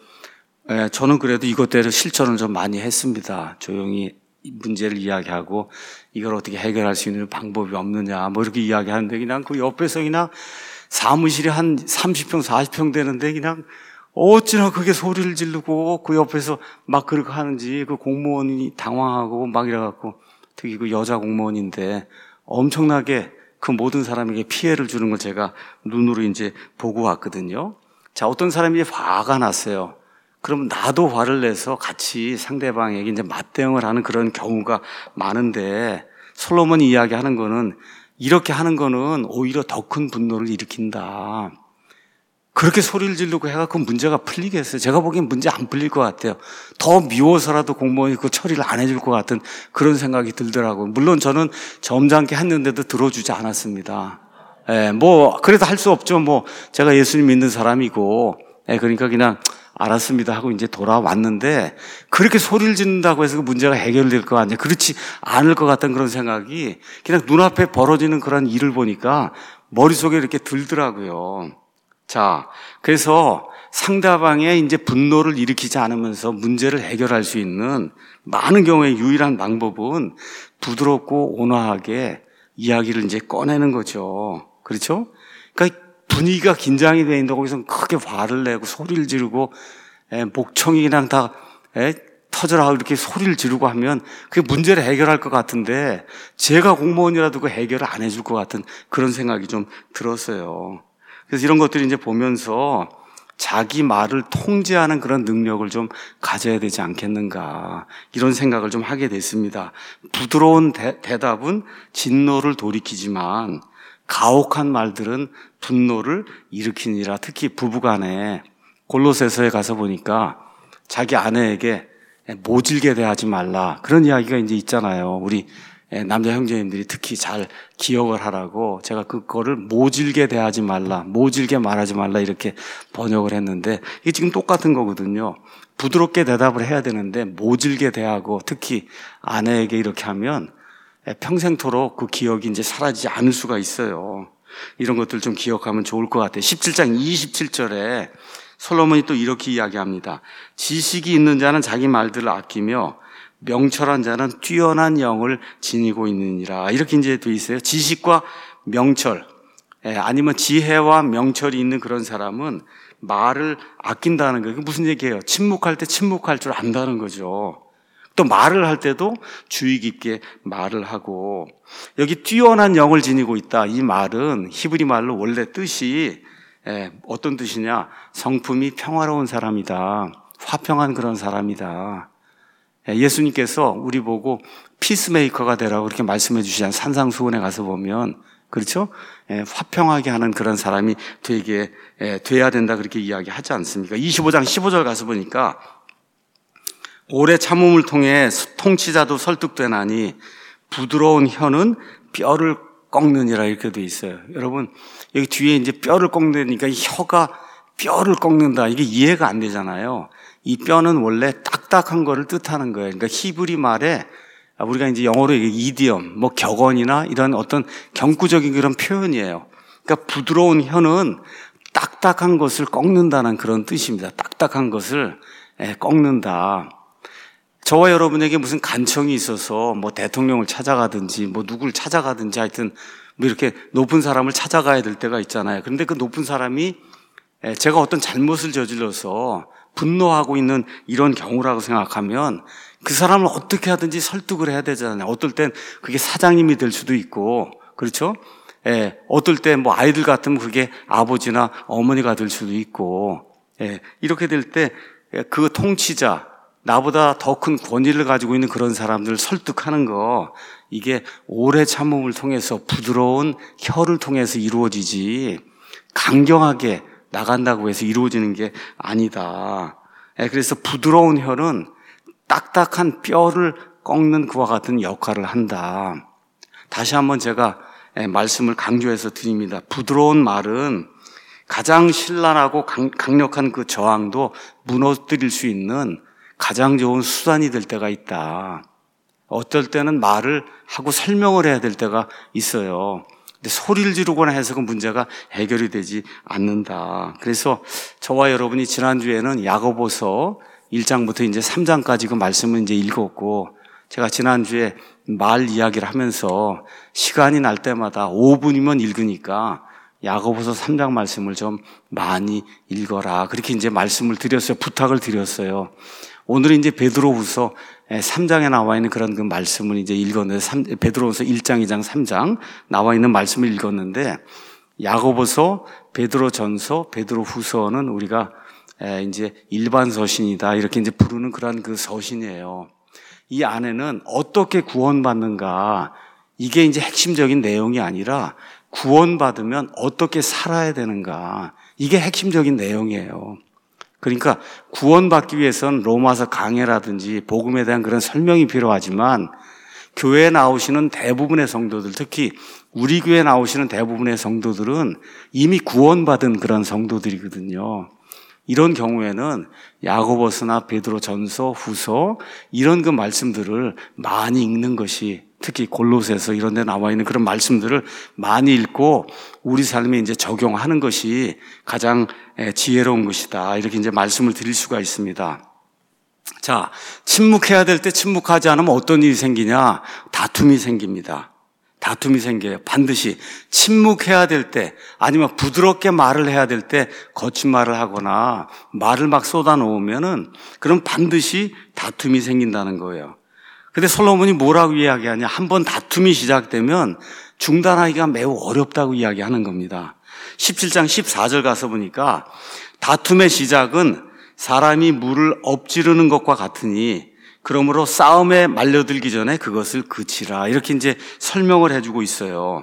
저는 그래도 이것대로 실천을 좀 많이 했습니다. 조용히 문제를 이야기하고, 이걸 어떻게 해결할 수 있는 방법이 없느냐, 뭐 이렇게 이야기하는데, 그냥 그 옆에서 그냥 사무실이 한 30평, 40평 되는데, 그냥 어찌나 그게 소리를 지르고 그 옆에서 막 그렇게 하는지 그 공무원이 당황하고 막 이래갖고, 특히 그 여자 공무원인데 엄청나게 그 모든 사람에게 피해를 주는 걸 제가 눈으로 이제 보고 왔거든요. 자, 어떤 사람이 화가 났어요. 그럼 나도 화를 내서 같이 상대방에게 이제 맞대응을 하는 그런 경우가 많은데, 솔로몬이 이야기하는 거는 이렇게 하는 거는 오히려 더 큰 분노를 일으킨다. 그렇게 소리를 지르고 해갖고 문제가 풀리겠어요? 제가 보기엔 문제 안 풀릴 것 같아요. 더 미워서라도 공무원이 그 처리를 안 해줄 것 같은 그런 생각이 들더라고요. 물론 저는 점잖게 했는데도 들어주지 않았습니다. 그래도 할 수 없죠. 제가 예수님 믿는 사람이고, 그러니까 그냥 알았습니다 하고 이제 돌아왔는데, 그렇게 소리를 지른다고 해서 그 문제가 해결될 거 아니에요. 그렇지 않을 것 같은 그런 생각이 그냥 눈앞에 벌어지는 그런 일을 보니까 머릿속에 이렇게 들더라고요. 자, 그래서 상대방의 이제 분노를 일으키지 않으면서 문제를 해결할 수 있는 많은 경우에 유일한 방법은 부드럽고 온화하게 이야기를 이제 꺼내는 거죠. 그렇죠? 그러니까 분위기가 긴장이 돼 있는데 거기서 크게 화를 내고 소리를 지르고, 목청이 그냥 다 터져라 이렇게 소리를 지르고 하면 그게 문제를 해결할 것 같은데, 제가 공무원이라도 그 해결을 안 해줄 것 같은 그런 생각이 좀 들었어요. 그래서 이런 것들이 이제 보면서 자기 말을 통제하는 그런 능력을 좀 가져야 되지 않겠는가, 이런 생각을 좀 하게 됐습니다. 부드러운 대답은 진노를 돌이키지만 가혹한 말들은 분노를 일으키니라. 특히 부부간에 골로새서에 가서 보니까 자기 아내에게 모질게 대하지 말라, 그런 이야기가 이제 있잖아요. 우리 남자 형제님들이 특히 잘 기억을 하라고 제가 그거를 모질게 대하지 말라, 모질게 말하지 말라 이렇게 번역을 했는데, 이게 지금 똑같은 거거든요. 부드럽게 대답을 해야 되는데 모질게 대하고 특히 아내에게 이렇게 하면 평생토록 그 기억이 이제 사라지지 않을 수가 있어요. 이런 것들 좀 기억하면 좋을 것 같아요. 17장 27절에 솔로몬이 또 이렇게 이야기합니다. 지식이 있는 자는 자기 말들을 아끼며 명철한 자는 뛰어난 영을 지니고 있느니라. 이렇게 이제 돼 있어요. 지식과 명철, 아니면 지혜와 명철이 있는 그런 사람은 말을 아낀다는 거예요. 무슨 얘기예요? 침묵할 때 침묵할 줄 안다는 거죠. 또 말을 할 때도 주의 깊게 말을 하고, 여기 뛰어난 영을 지니고 있다. 이 말은 히브리 말로 원래 뜻이 어떤 뜻이냐? 성품이 평화로운 사람이다. 화평한 그런 사람이다. 예수님께서 우리 보고 피스메이커가 되라고 그렇게 말씀해 주시잖아요. 산상수훈에 가서 보면, 그렇죠? 화평하게 하는 그런 사람이 돼야 된다 그렇게 이야기하지 않습니까? 25장 15절 가서 보니까 오래 참음을 통해 통치자도 설득되나니 부드러운 혀는 뼈를 꺾느니라, 이렇게 돼 있어요. 여러분, 여기 뒤에 이제 뼈를 꺾느니까 이 혀가 뼈를 꺾는다, 이게 이해가 안 되잖아요. 이 뼈는 원래 딱딱한 거를 뜻하는 거예요. 그러니까 히브리 말에 우리가 이제 영어로 이디엄, 격언이나 이런 어떤 경구적인 그런 표현이에요. 그러니까 부드러운 혀는 딱딱한 것을 꺾는다는 그런 뜻입니다. 딱딱한 것을 꺾는다. 저와 여러분에게 무슨 간청이 있어서 대통령을 찾아가든지 누구를 찾아가든지 하여튼 이렇게 높은 사람을 찾아가야 될 때가 있잖아요. 그런데 그 높은 사람이 제가 어떤 잘못을 저질러서 분노하고 있는 이런 경우라고 생각하면 그 사람을 어떻게 하든지 설득을 해야 되잖아요. 어떨 땐 그게 사장님이 될 수도 있고, 그렇죠? 어떨 때 아이들 같으면 그게 아버지나 어머니가 될 수도 있고, 이렇게 될 때 그 통치자, 나보다 더 큰 권위를 가지고 있는 그런 사람들을 설득하는 거, 이게 오래 참음을 통해서 부드러운 혀를 통해서 이루어지지 강경하게 나간다고 해서 이루어지는 게 아니다. 그래서 부드러운 혀는 딱딱한 뼈를 꺾는 그와 같은 역할을 한다. 다시 한번 제가 말씀을 강조해서 드립니다. 부드러운 말은 가장 신랄하고 강력한 그 저항도 무너뜨릴 수 있는 가장 좋은 수단이 될 때가 있다. 어떨 때는 말을 하고 설명을 해야 될 때가 있어요. 근데 소리를 지르거나 해서 그 문제가 해결이 되지 않는다. 그래서 저와 여러분이 지난주에는 야고보서 1장부터 이제 3장까지 그 말씀을 이제 읽었고, 제가 지난주에 말 이야기를 하면서 시간이 날 때마다 5분이면 읽으니까 야고보서 3장 말씀을 좀 많이 읽어라. 그렇게 이제 말씀을 드렸어요. 부탁을 드렸어요. 오늘은 이제 베드로후서 3장에 나와 있는 그런 그 말씀을 이제 읽었는데, 베드로후서 1장, 2장, 3장 나와 있는 말씀을 읽었는데, 야고보서, 베드로전서, 베드로후서는 우리가 이제 일반 서신이다 이렇게 이제 부르는 그런 그 서신이에요. 이 안에는 어떻게 구원받는가, 이게 이제 핵심적인 내용이 아니라 구원받으면 어떻게 살아야 되는가, 이게 핵심적인 내용이에요. 그러니까 구원받기 위해서는 로마서 강해라든지 복음에 대한 그런 설명이 필요하지만, 교회에 나오시는 대부분의 성도들, 특히 우리 교회에 나오시는 대부분의 성도들은 이미 구원받은 그런 성도들이거든요. 이런 경우에는 야고보서나 베드로전서, 후서 이런 그 말씀들을 많이 읽는 것이, 특히 골로새서 이런 데 나와 있는 그런 말씀들을 많이 읽고 우리 삶에 이제 적용하는 것이 가장 지혜로운 것이다. 이렇게 이제 말씀을 드릴 수가 있습니다. 자, 침묵해야 될 때 침묵하지 않으면 어떤 일이 생기냐? 다툼이 생깁니다. 다툼이 생겨요. 반드시 침묵해야 될 때, 아니면 부드럽게 말을 해야 될 때 거친 말을 하거나 말을 막 쏟아놓으면은 그럼 반드시 다툼이 생긴다는 거예요. 근데 솔로몬이 뭐라고 이야기하냐? 한번 다툼이 시작되면 중단하기가 매우 어렵다고 이야기하는 겁니다. 17장 14절 가서 보니까 다툼의 시작은 사람이 물을 엎지르는 것과 같으니 그러므로 싸움에 말려들기 전에 그것을 그치라. 이렇게 이제 설명을 해주고 있어요.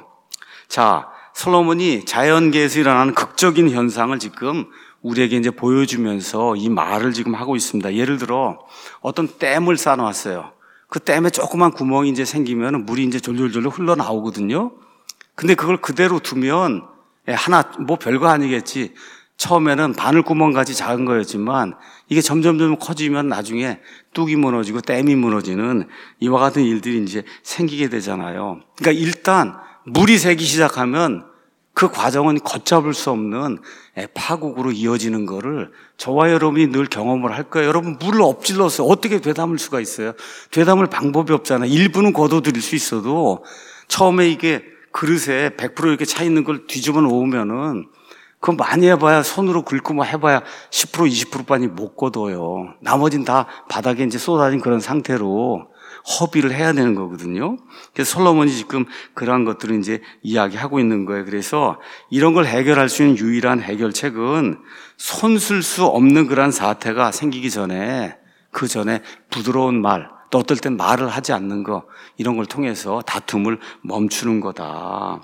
자, 솔로몬이 자연계에서 일어나는 극적인 현상을 지금 우리에게 이제 보여주면서 이 말을 지금 하고 있습니다. 예를 들어 어떤 댐을 쌓아놨어요. 그 댐에 조그만 구멍이 이제 생기면 물이 이제 졸졸졸 흘러나오거든요. 근데 그걸 그대로 두면 하나 뭐 별거 아니겠지. 처음에는 바늘구멍같이 작은 거였지만 이게 점점 커지면 나중에 뚝이 무너지고 댐이 무너지는 이와 같은 일들이 이제 생기게 되잖아요. 그러니까 일단 물이 새기 시작하면 그 과정은 걷잡을 수 없는 파국으로 이어지는 거를 저와 여러분이 늘 경험을 할 거예요. 여러분, 물을 엎질러서 어떻게 되담을 수가 있어요? 되담을 방법이 없잖아요. 일부는 거둬들일 수 있어도 처음에 이게 그릇에 100% 이렇게 차 있는 걸 뒤집어 놓으면은 그거 많이 해봐야 손으로 긁고 뭐 해봐야 10% 20%밖에 못 거둬요. 나머진 다 바닥에 이제 쏟아진 그런 상태로 허비를 해야 되는 거거든요. 그래서 솔로몬이 지금 그러한 것들을 이제 이야기하고 있는 거예요. 그래서 이런 걸 해결할 수 있는 유일한 해결책은 손 쓸 수 없는 그러한 사태가 생기기 전에, 그 전에 부드러운 말, 또 어떨 땐 말을 하지 않는 거, 이런 걸 통해서 다툼을 멈추는 거다.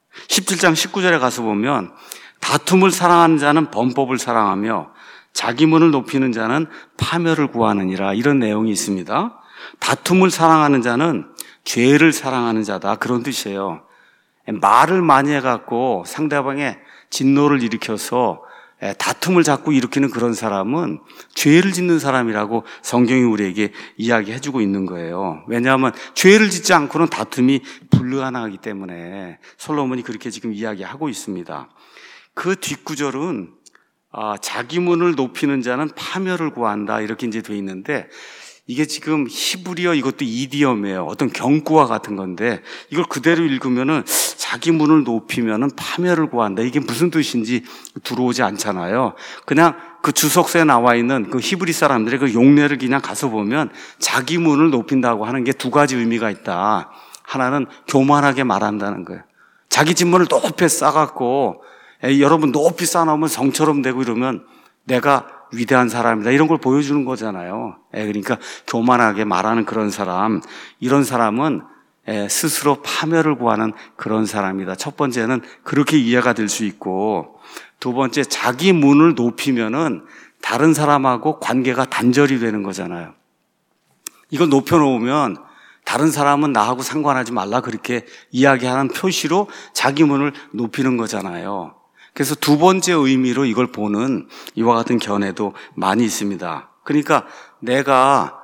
17장 19절에 가서 보면 다툼을 사랑하는 자는 범법을 사랑하며 자기 문을 높이는 자는 파멸을 구하느니라, 이런 내용이 있습니다. 다툼을 사랑하는 자는 죄를 사랑하는 자다, 그런 뜻이에요. 말을 많이 해갖고 상대방의 진노를 일으켜서 다툼을 자꾸 일으키는 그런 사람은 죄를 짓는 사람이라고 성경이 우리에게 이야기해주고 있는 거예요. 왜냐하면 죄를 짓지 않고는 다툼이 불가능하기 때문에 솔로몬이 그렇게 지금 이야기하고 있습니다. 그 뒷구절은 자기 문을 높이는 자는 파멸을 구한다, 이렇게 이제 돼 있는데, 이게 지금 히브리어, 이것도 이디엄이에요. 어떤 경구와 같은 건데 이걸 그대로 읽으면은 자기 문을 높이면은 파멸을 구한다, 이게 무슨 뜻인지 들어오지 않잖아요. 그냥 그 주석서에 나와 있는 그 히브리 사람들의 그 용례를 그냥 가서 보면 자기 문을 높인다고 하는 게 두 가지 의미가 있다. 하나는 교만하게 말한다는 거예요. 자기 진문을 높이 쌓아갖고 여러분 높이 쌓아놓으면 성처럼 되고 이러면 내가 위대한 사람이다, 이런 걸 보여주는 거잖아요. 그러니까 교만하게 말하는 그런 사람, 이런 사람은 스스로 파멸을 구하는 그런 사람이다. 첫 번째는 그렇게 이해가 될 수 있고, 두 번째, 자기 문을 높이면은 다른 사람하고 관계가 단절이 되는 거잖아요. 이걸 높여놓으면 다른 사람은 나하고 상관하지 말라 그렇게 이야기하는 표시로 자기 문을 높이는 거잖아요. 그래서 두 번째 의미로 이걸 보는 이와 같은 견해도 많이 있습니다. 그러니까 내가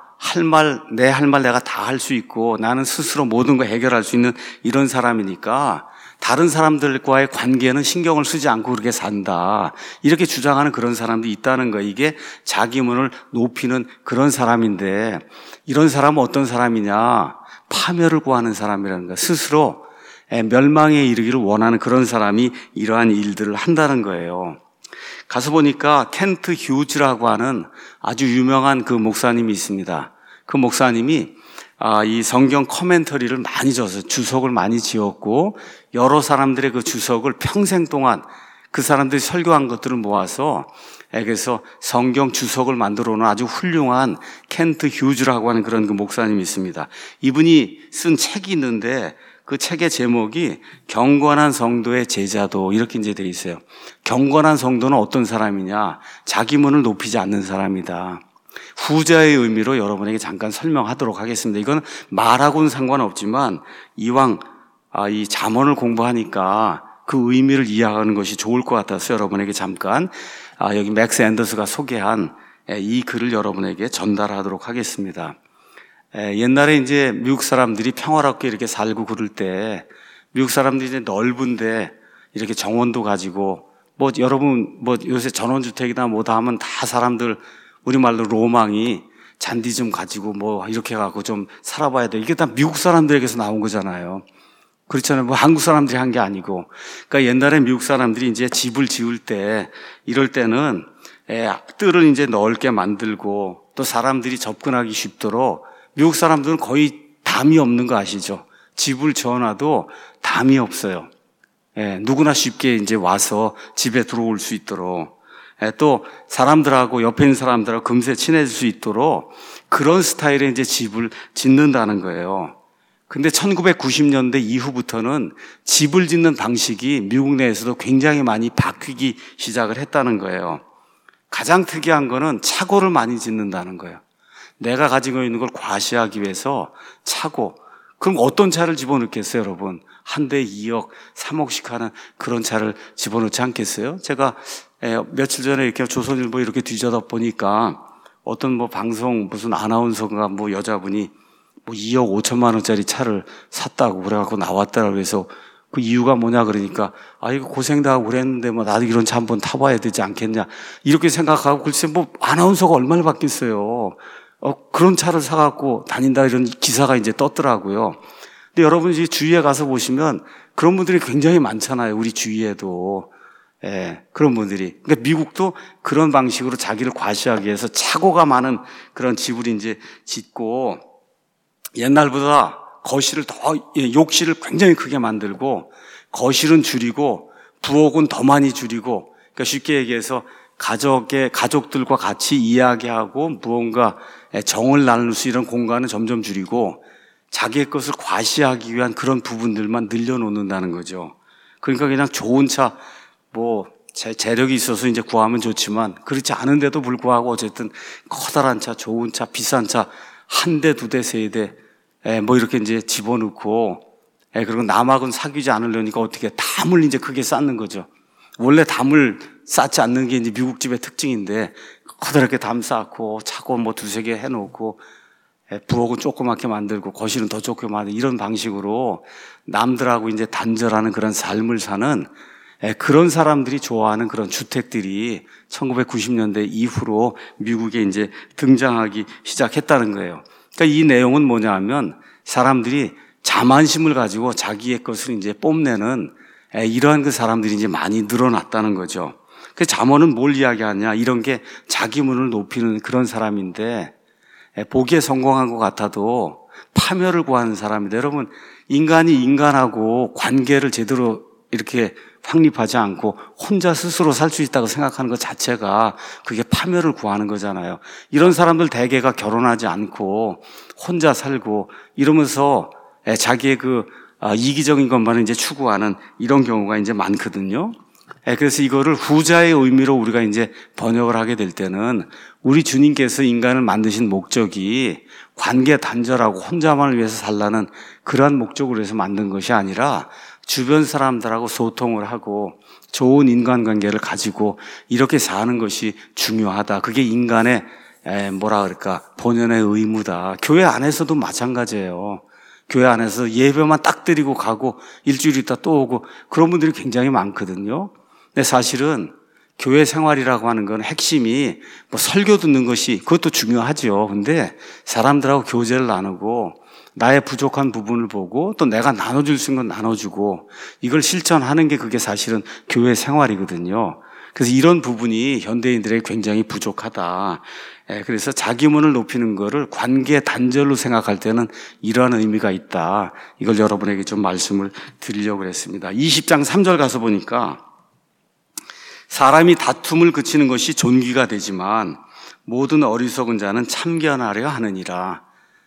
내 할 말 내가 다 할 수 있고 나는 스스로 모든 거 해결할 수 있는 이런 사람이니까 다른 사람들과의 관계는 신경을 쓰지 않고 그렇게 산다. 이렇게 주장하는 그런 사람도 있다는 거예요. 이게 자기 문을 높이는 그런 사람인데 이런 사람은 어떤 사람이냐? 파멸을 구하는 사람이라는 거예요. 스스로 멸망에 이르기를 원하는 그런 사람이 이러한 일들을 한다는 거예요. 가서 보니까 켄트 휴즈라고 하는 아주 유명한 그 목사님이 있습니다. 그 목사님이 이 성경 코멘터리를 많이 줘서 주석을 많이 지었고 여러 사람들의 그 주석을 평생 동안 그 사람들이 설교한 것들을 모아서 그래서 성경 주석을 만들어 놓은 아주 훌륭한 켄트 휴즈라고 하는 그런 그 목사님이 있습니다. 이분이 쓴 책이 있는데 그 책의 제목이 경건한 성도의 제자도 이렇게 이제 돼 있어요. 경건한 성도는 어떤 사람이냐? 자기 문을 높이지 않는 사람이다. 후자의 의미로 여러분에게 잠깐 설명하도록 하겠습니다. 이건 말하고는 상관없지만 이왕 이 잠언을 공부하니까 그 의미를 이해하는 것이 좋을 것 같아서 여러분에게 잠깐 여기 맥스 앤더스가 소개한 이 글을 여러분에게 전달하도록 하겠습니다. 옛날에 이제 미국 사람들이 평화롭게 이렇게 살고 그럴 때 미국 사람들이 이제 넓은데 이렇게 정원도 가지고 여러분 요새 전원주택이나 뭐다 하면 다 사람들 우리말로 로망이 잔디 좀 가지고 이렇게 해갖고 좀 살아봐야 돼. 이게 다 미국 사람들에게서 나온 거잖아요. 그렇잖아요. 한국 사람들이 한 게 아니고. 그러니까 옛날에 미국 사람들이 이제 집을 지을 때 이럴 때는 뜰을 이제 넓게 만들고 또 사람들이 접근하기 쉽도록 미국 사람들은 거의 담이 없는 거 아시죠? 집을 지어놔도 담이 없어요. 누구나 쉽게 이제 와서 집에 들어올 수 있도록. 또 사람들하고 옆에 있는 사람들하고 금세 친해질 수 있도록 그런 스타일의 이제 집을 짓는다는 거예요. 근데 1990년대 이후부터는 집을 짓는 방식이 미국 내에서도 굉장히 많이 바뀌기 시작을 했다는 거예요. 가장 특이한 거는 차고를 많이 짓는다는 거예요. 내가 가지고 있는 걸 과시하기 위해서 차고. 그럼 어떤 차를 집어넣겠어요, 여러분? 한 대에 2억, 3억씩 하는 그런 차를 집어넣지 않겠어요? 제가 며칠 전에 이렇게 조선일보 이렇게 뒤져다 보니까 어떤 방송 무슨 아나운서가 여자분이 2억 5천만 원짜리 차를 샀다고 그래갖고 나왔다라고 해서 그 이유가 뭐냐 그러니까 이거 고생도 하고 그랬는데 나도 이런 차 한번 타봐야 되지 않겠냐 이렇게 생각하고 글쎄 아나운서가 얼마나 바뀌었어요. 그런 차를 사갖고 다닌다 이런 기사가 이제 떴더라고요. 근데 여러분 이제 주위에 가서 보시면 그런 분들이 굉장히 많잖아요. 우리 주위에도. 그런 분들이. 그러니까 미국도 그런 방식으로 자기를 과시하기 위해서 차고가 많은 그런 집을 이제 짓고 옛날보다 거실을 욕실을 굉장히 크게 만들고 거실은 줄이고 부엌은 더 많이 줄이고 그러니까 쉽게 얘기해서 가족들과 같이 이야기하고 무언가 정을 나눌 수 있는 공간은 점점 줄이고 자기의 것을 과시하기 위한 그런 부분들만 늘려놓는다는 거죠. 그러니까 그냥 좋은 차, 재력이 있어서 이제 구하면 좋지만 그렇지 않은데도 불구하고 어쨌든 커다란 차, 좋은 차, 비싼 차 한 대, 두 대, 세 대 이렇게 이제 집어넣고 그리고 남하고는 사귀지 않으려니까 어떻게 담을 이제 크게 쌓는 거죠. 원래 담을 쌓지 않는 게 이제 미국 집의 특징인데 커다랗게 담 쌓고 차고 두세 개 해놓고 부엌은 조그맣게 만들고 거실은 더 조그맣게 만들고 이런 방식으로 남들하고 이제 단절하는 그런 삶을 사는 그런 사람들이 좋아하는 그런 주택들이 1990년대 이후로 미국에 이제 등장하기 시작했다는 거예요. 그러니까 이 내용은 뭐냐 하면 사람들이 자만심을 가지고 자기의 것을 이제 뽐내는 이러한 그 사람들이 이제 많이 늘어났다는 거죠. 그 잠언은 뭘 이야기하냐? 이런 게 자기 문을 높이는 그런 사람인데 보기에 성공한 것 같아도 파멸을 구하는 사람인데 여러분 인간이 인간하고 관계를 제대로 이렇게 확립하지 않고 혼자 스스로 살 수 있다고 생각하는 것 자체가 그게 파멸을 구하는 거잖아요. 이런 사람들 대개가 결혼하지 않고 혼자 살고 이러면서 자기의 이기적인 것만을 이제 추구하는 이런 경우가 이제 많거든요. 그래서 이거를 후자의 의미로 우리가 이제 번역을 하게 될 때는 우리 주님께서 인간을 만드신 목적이 관계 단절하고 혼자만을 위해서 살라는 그러한 목적으로 해서 만든 것이 아니라 주변 사람들하고 소통을 하고 좋은 인간관계를 가지고 이렇게 사는 것이 중요하다. 그게 인간의 본연의 의무다. 교회 안에서도 마찬가지예요. 교회 안에서 예배만 딱 드리고 가고 일주일 있다 또 오고 그런 분들이 굉장히 많거든요. 근데 사실은 교회 생활이라고 하는 건 핵심이 설교 듣는 것이 그것도 중요하죠. 근데 사람들하고 교제를 나누고 나의 부족한 부분을 보고 또 내가 나눠줄 수 있는 건 나눠주고 이걸 실천하는 게 그게 사실은 교회 생활이거든요. 그래서 이런 부분이 현대인들에게 굉장히 부족하다. 그래서 자기문을 높이는 거를 관계 단절로 생각할 때는 이러한 의미가 있다. 이걸 여러분에게 좀 말씀을 드리려고 했습니다. 20장 3절 가서 보니까 사람이 다툼을 그치는 것이 존귀가 되지만 모든 어리석은 자는 참견하려 하느니라.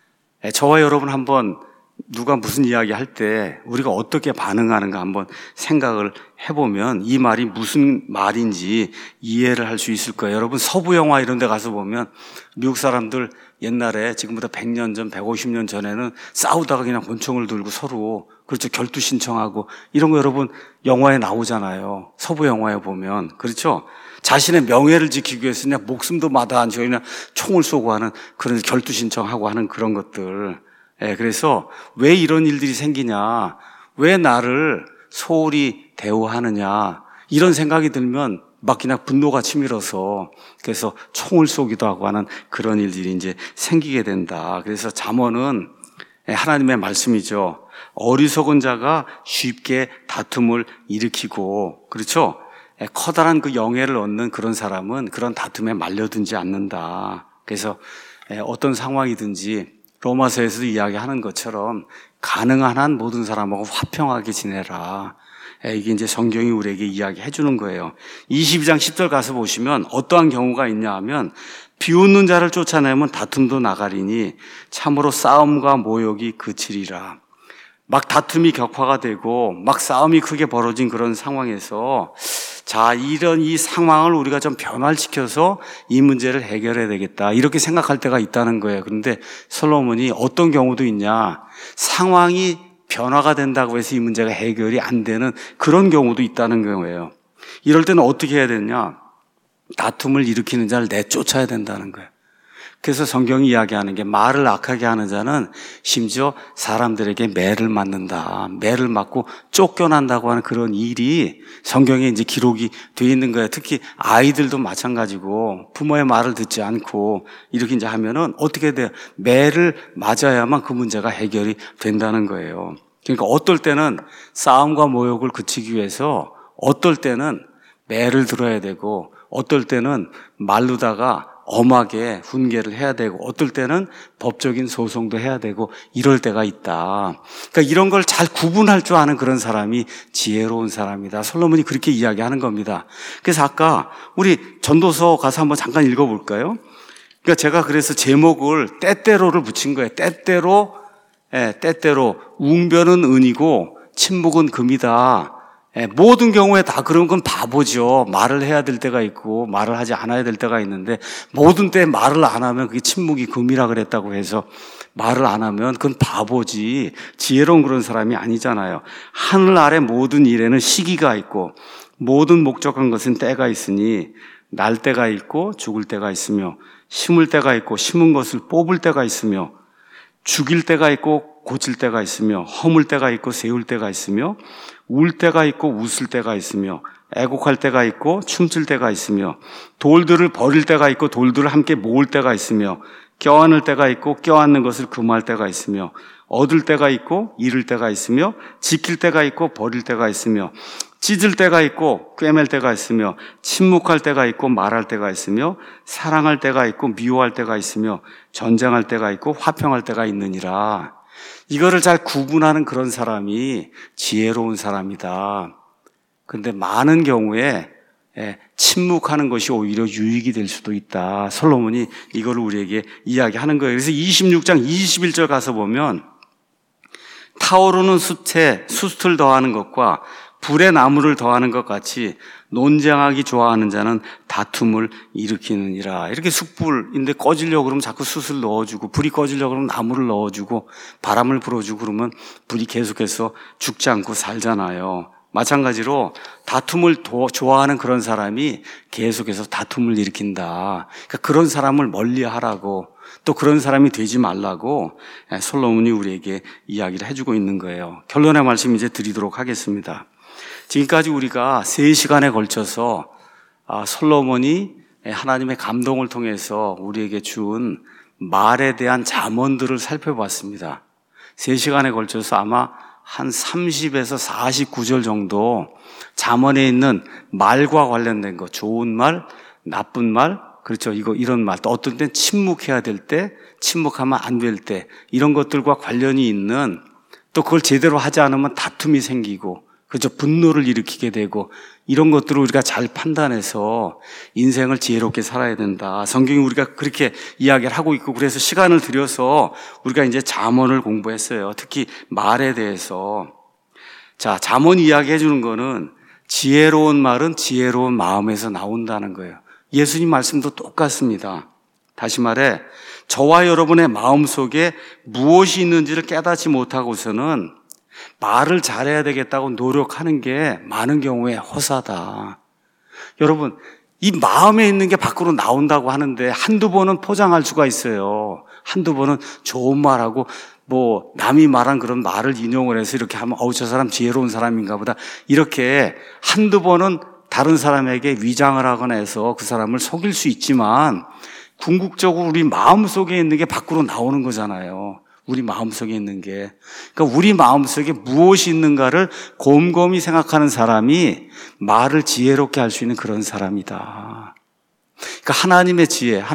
저와 여러분 한번 누가 무슨 이야기 할 때 우리가 어떻게 반응하는가 한번 생각을 해보면 이 말이 무슨 말인지 이해를 할 수 있을 거예요. 여러분 서부 영화 이런 데 가서 보면 미국 사람들 옛날에 지금보다 100년 전, 150년 전에는 싸우다가 그냥 권총을 들고 서로 그렇죠. 결투 신청하고 이런 거 여러분 영화에 나오잖아요. 서부 영화에 보면. 그렇죠. 자신의 명예를 지키기 위해서 그냥 목숨도 마다하고 그냥 총을 쏘고 하는 그런 결투 신청하고 하는 그런 것들. 그래서 왜 이런 일들이 생기냐, 왜 나를 소홀히 대우하느냐 이런 생각이 들면 막 그냥 분노가 치밀어서 그래서 총을 쏘기도 하고 하는 그런 일들이 이제 생기게 된다. 그래서 잠언은 하나님의 말씀이죠. 어리석은 자가 쉽게 다툼을 일으키고 그렇죠. 커다란 그 영예를 얻는 그런 사람은 그런 다툼에 말려든지 않는다. 그래서 어떤 상황이든지 로마서에서도 이야기하는 것처럼 가능한 한 모든 사람하고 화평하게 지내라. 이게 이제 성경이 우리에게 이야기해 주는 거예요. 22장 10절 가서 보시면 어떠한 경우가 있냐 하면 비웃는 자를 쫓아내면 다툼도 나가리니 참으로 싸움과 모욕이 그치리라. 막 다툼이 격화가 되고 막 싸움이 크게 벌어진 그런 상황에서 자, 이런 이 상황을 우리가 좀 변화시켜서 이 문제를 해결해야 되겠다. 이렇게 생각할 때가 있다는 거예요. 그런데 솔로몬이 어떤 경우도 있냐. 상황이 변화가 된다고 해서 이 문제가 해결이 안 되는 그런 경우도 있다는 거예요. 이럴 때는 어떻게 해야 되냐. 다툼을 일으키는 자를 내쫓아야 된다는 거예요. 그래서 성경이 이야기하는 게 말을 악하게 하는 자는 심지어 사람들에게 매를 맞는다. 매를 맞고 쫓겨난다고 하는 그런 일이 성경에 이제 기록이 되어 있는 거예요. 특히 아이들도 마찬가지고 부모의 말을 듣지 않고 이렇게 이제 하면은 어떻게 돼요? 매를 맞아야만 그 문제가 해결이 된다는 거예요. 그러니까 어떨 때는 싸움과 모욕을 그치기 위해서 어떨 때는 매를 들어야 되고 어떨 때는 말르다가 엄하게 훈계를 해야 되고 어떨 때는 법적인 소송도 해야 되고 이럴 때가 있다. 그러니까 이런 걸 잘 구분할 줄 아는 그런 사람이 지혜로운 사람이다. 솔로몬이 그렇게 이야기하는 겁니다. 그래서 아까 우리 전도서 가서 한번 잠깐 읽어볼까요? 그러니까 제가 그래서 제목을 때때로를 붙인 거예요. 때때로 웅변은 은이고 침묵은 금이다. 모든 경우에 다 그런 건 바보죠. 말을 해야 될 때가 있고 말을 하지 않아야 될 때가 있는데 모든 때 말을 안 하면 그게 침묵이 금이라 그랬다고 해서 말을 안 하면 그건 바보지 지혜로운 그런 사람이 아니잖아요. 하늘 아래 모든 일에는 시기가 있고 모든 목적한 것은 때가 있으니 날 때가 있고 죽을 때가 있으며 심을 때가 있고 심은 것을 뽑을 때가 있으며 죽일 때가 있고 고칠 때가 있으며 허물 때가 있고 세울 때가 있으며 울 때가 있고 웃을 때가 있으며 애곡할 때가 있고 춤출 때가 있으며 돌들을 버릴 때가 있고 돌들을 함께 모을 때가 있으며 껴안을 때가 있고 껴안는 것을 금할 때가 있으며 얻을 때가 있고 잃을 때가 있으며 지킬 때가 있고 버릴 때가 있으며 찢을 때가 있고 꿰맬 때가 있으며 침묵할 때가 있고 말할 때가 있으며 사랑할 때가 있고 미워할 때가 있으며 전쟁할 때가 있고 화평할 때가 있느니라. 이거를 잘 구분하는 그런 사람이 지혜로운 사람이다. 그런데 많은 경우에 침묵하는 것이 오히려 유익이 될 수도 있다. 솔로몬이 이걸 우리에게 이야기하는 거예요. 그래서 26장 21절 가서 보면 타오르는 숯에 숯을 더하는 것과 불에 나무를 더하는 것 같이 논쟁하기 좋아하는 자는 다툼을 일으키느니라. 이렇게 숯불인데 꺼지려고 그러면 자꾸 숯을 넣어주고, 불이 꺼지려고 그러면 나무를 넣어주고, 바람을 불어주고 그러면 불이 계속해서 죽지 않고 살잖아요. 마찬가지로 다툼을 좋아하는 그런 사람이 계속해서 다툼을 일으킨다. 그러니까 그런 사람을 멀리하라고, 또 그런 사람이 되지 말라고 솔로몬이 우리에게 이야기를 해주고 있는 거예요. 결론의 말씀 이제 드리도록 하겠습니다. 지금까지 우리가 3시간에 걸쳐서 솔로몬이 하나님의 감동을 통해서 우리에게 준 말에 대한 잠언들을 살펴봤습니다. 3시간에 걸쳐서 아마 한 30에서 49절 정도 잠언에 있는 말과 관련된 거, 좋은 말, 나쁜 말, 그렇죠. 이런 말, 또 어떤 때는 침묵해야 될 때, 침묵하면 안 될 때, 이런 것들과 관련이 있는, 또 그걸 제대로 하지 않으면 다툼이 생기고, 그렇죠. 분노를 일으키게 되고, 이런 것들을 우리가 잘 판단해서 인생을 지혜롭게 살아야 된다. 성경이 우리가 그렇게 이야기를 하고 있고, 그래서 시간을 들여서 우리가 이제 잠언을 공부했어요. 특히 말에 대해서. 자, 잠언 이야기해 주는 거는 지혜로운 말은 지혜로운 마음에서 나온다는 거예요. 예수님 말씀도 똑같습니다. 다시 말해, 저와 여러분의 마음속에 무엇이 있는지를 깨닫지 못하고서는 말을 잘해야 되겠다고 노력하는 게 많은 경우에 허사다. 여러분, 이 마음에 있는 게 밖으로 나온다고 하는데 한두 번은 포장할 수가 있어요. 한두 번은 좋은 말하고 남이 말한 그런 말을 인용을 해서 이렇게 하면 저 사람 지혜로운 사람인가 보다. 이렇게 한두 번은 다른 사람에게 위장을 하거나 해서 그 사람을 속일 수 있지만 궁극적으로 우리 마음속에 있는 게 밖으로 나오는 거잖아요. 우리 마음속에 있는 게. 그러니까 우리 마음속에 무엇이 있는가를 곰곰이 생각하는 사람이 말을 지혜롭게 할 수 있는 그런 사람이다. 그러니까 하나님의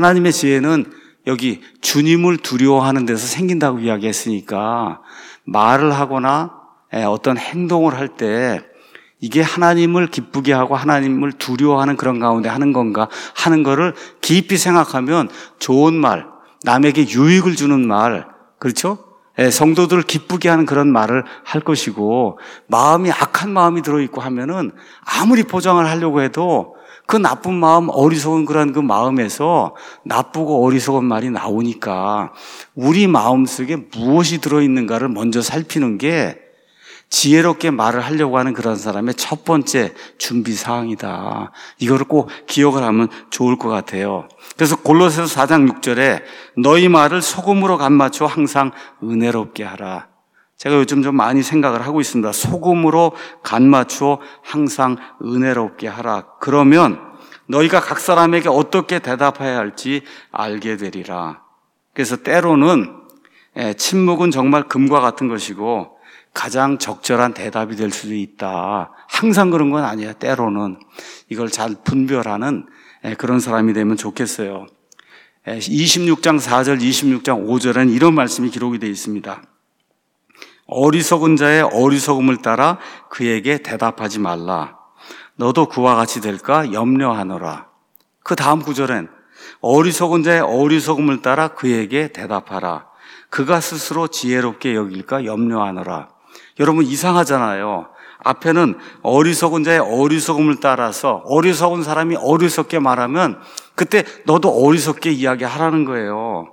지혜는 여기 주님을 두려워하는 데서 생긴다고 이야기했으니까 말을 하거나 어떤 행동을 할 때 이게 하나님을 기쁘게 하고 하나님을 두려워하는 그런 가운데 하는 건가 하는 거를 깊이 생각하면 좋은 말, 남에게 유익을 주는 말, 그렇죠? 성도들을 기쁘게 하는 그런 말을 할 것이고, 마음이 악한 마음이 들어있고 하면은 아무리 포장을 하려고 해도 그 나쁜 마음, 어리석은 그런 그 마음에서 나쁘고 어리석은 말이 나오니까 우리 마음속에 무엇이 들어있는가를 먼저 살피는 게 지혜롭게 말을 하려고 하는 그런 사람의 첫 번째 준비 사항이다. 이거를 꼭 기억을 하면 좋을 것 같아요. 그래서 골로새서 4장 6절에 너희 말을 소금으로 간 맞춰 항상 은혜롭게 하라. 제가 요즘 좀 많이 생각을 하고 있습니다. 소금으로 간 맞추어 항상 은혜롭게 하라. 그러면 너희가 각 사람에게 어떻게 대답해야 할지 알게 되리라. 그래서 때로는 침묵은 정말 금과 같은 것이고 가장 적절한 대답이 될 수도 있다. 항상 그런 건 아니에요. 때로는 이걸 잘 분별하는 그런 사람이 되면 좋겠어요. 26장 4절, 26장 5절에는 이런 말씀이 기록이 되어 있습니다. 어리석은 자의 어리석음을 따라 그에게 대답하지 말라. 너도 그와 같이 될까 염려하노라. 그 다음 구절엔 어리석은 자의 어리석음을 따라 그에게 대답하라. 그가 스스로 지혜롭게 여길까 염려하노라. 여러분 이상하잖아요. 앞에는 어리석은 자의 어리석음을 따라서 어리석은 사람이 어리석게 말하면 그때 너도 어리석게 이야기하라는 거예요.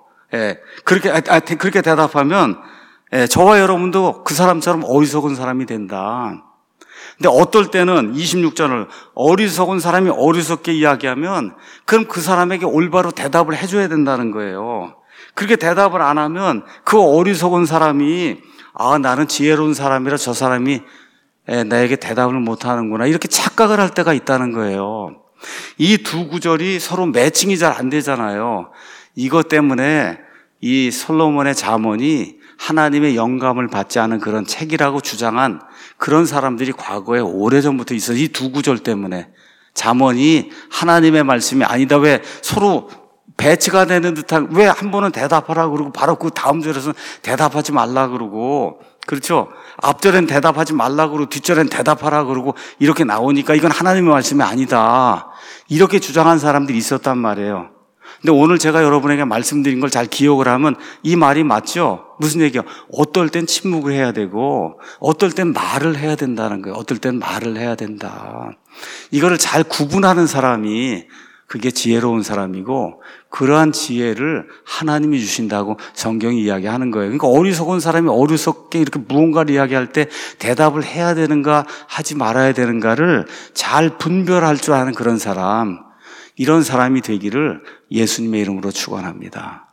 그렇게 대답하면 저와 여러분도 그 사람처럼 어리석은 사람이 된다. 근데 어떨 때는 26절을 어리석은 사람이 어리석게 이야기하면 그럼 그 사람에게 올바로 대답을 해줘야 된다는 거예요. 그렇게 대답을 안 하면 그 어리석은 사람이 나는 지혜로운 사람이라 저 사람이 나에게 대답을 못하는구나 이렇게 착각을 할 때가 있다는 거예요. 이 두 구절이 서로 매칭이 잘 안 되잖아요. 이것 때문에 이 솔로몬의 잠언이 하나님의 영감을 받지 않은 그런 책이라고 주장한 그런 사람들이 과거에 오래전부터 있어요. 이 두 구절 때문에 잠언이 하나님의 말씀이 아니다. 왜 서로 배치가 되는 듯한, 왜 한 번은 대답하라 그러고 바로 그 다음 절에서는 대답하지 말라 그러고, 그렇죠? 앞절엔 대답하지 말라 그러고 뒷절엔 대답하라 그러고 이렇게 나오니까 이건 하나님의 말씀이 아니다. 이렇게 주장한 사람들이 있었단 말이에요. 근데 오늘 제가 여러분에게 말씀드린 걸 잘 기억을 하면 이 말이 맞죠? 무슨 얘기야? 어떨 땐 침묵을 해야 되고 어떨 땐 말을 해야 된다는 거예요. 어떨 땐 말을 해야 된다. 이거를 잘 구분하는 사람이 그게 지혜로운 사람이고 그러한 지혜를 하나님이 주신다고 성경이 이야기하는 거예요. 그러니까 어리석은 사람이 어리석게 이렇게 무언가를 이야기할 때 대답을 해야 되는가 하지 말아야 되는가를 잘 분별할 줄 아는 그런 사람, 이런 사람이 되기를 예수님의 이름으로 축원합니다.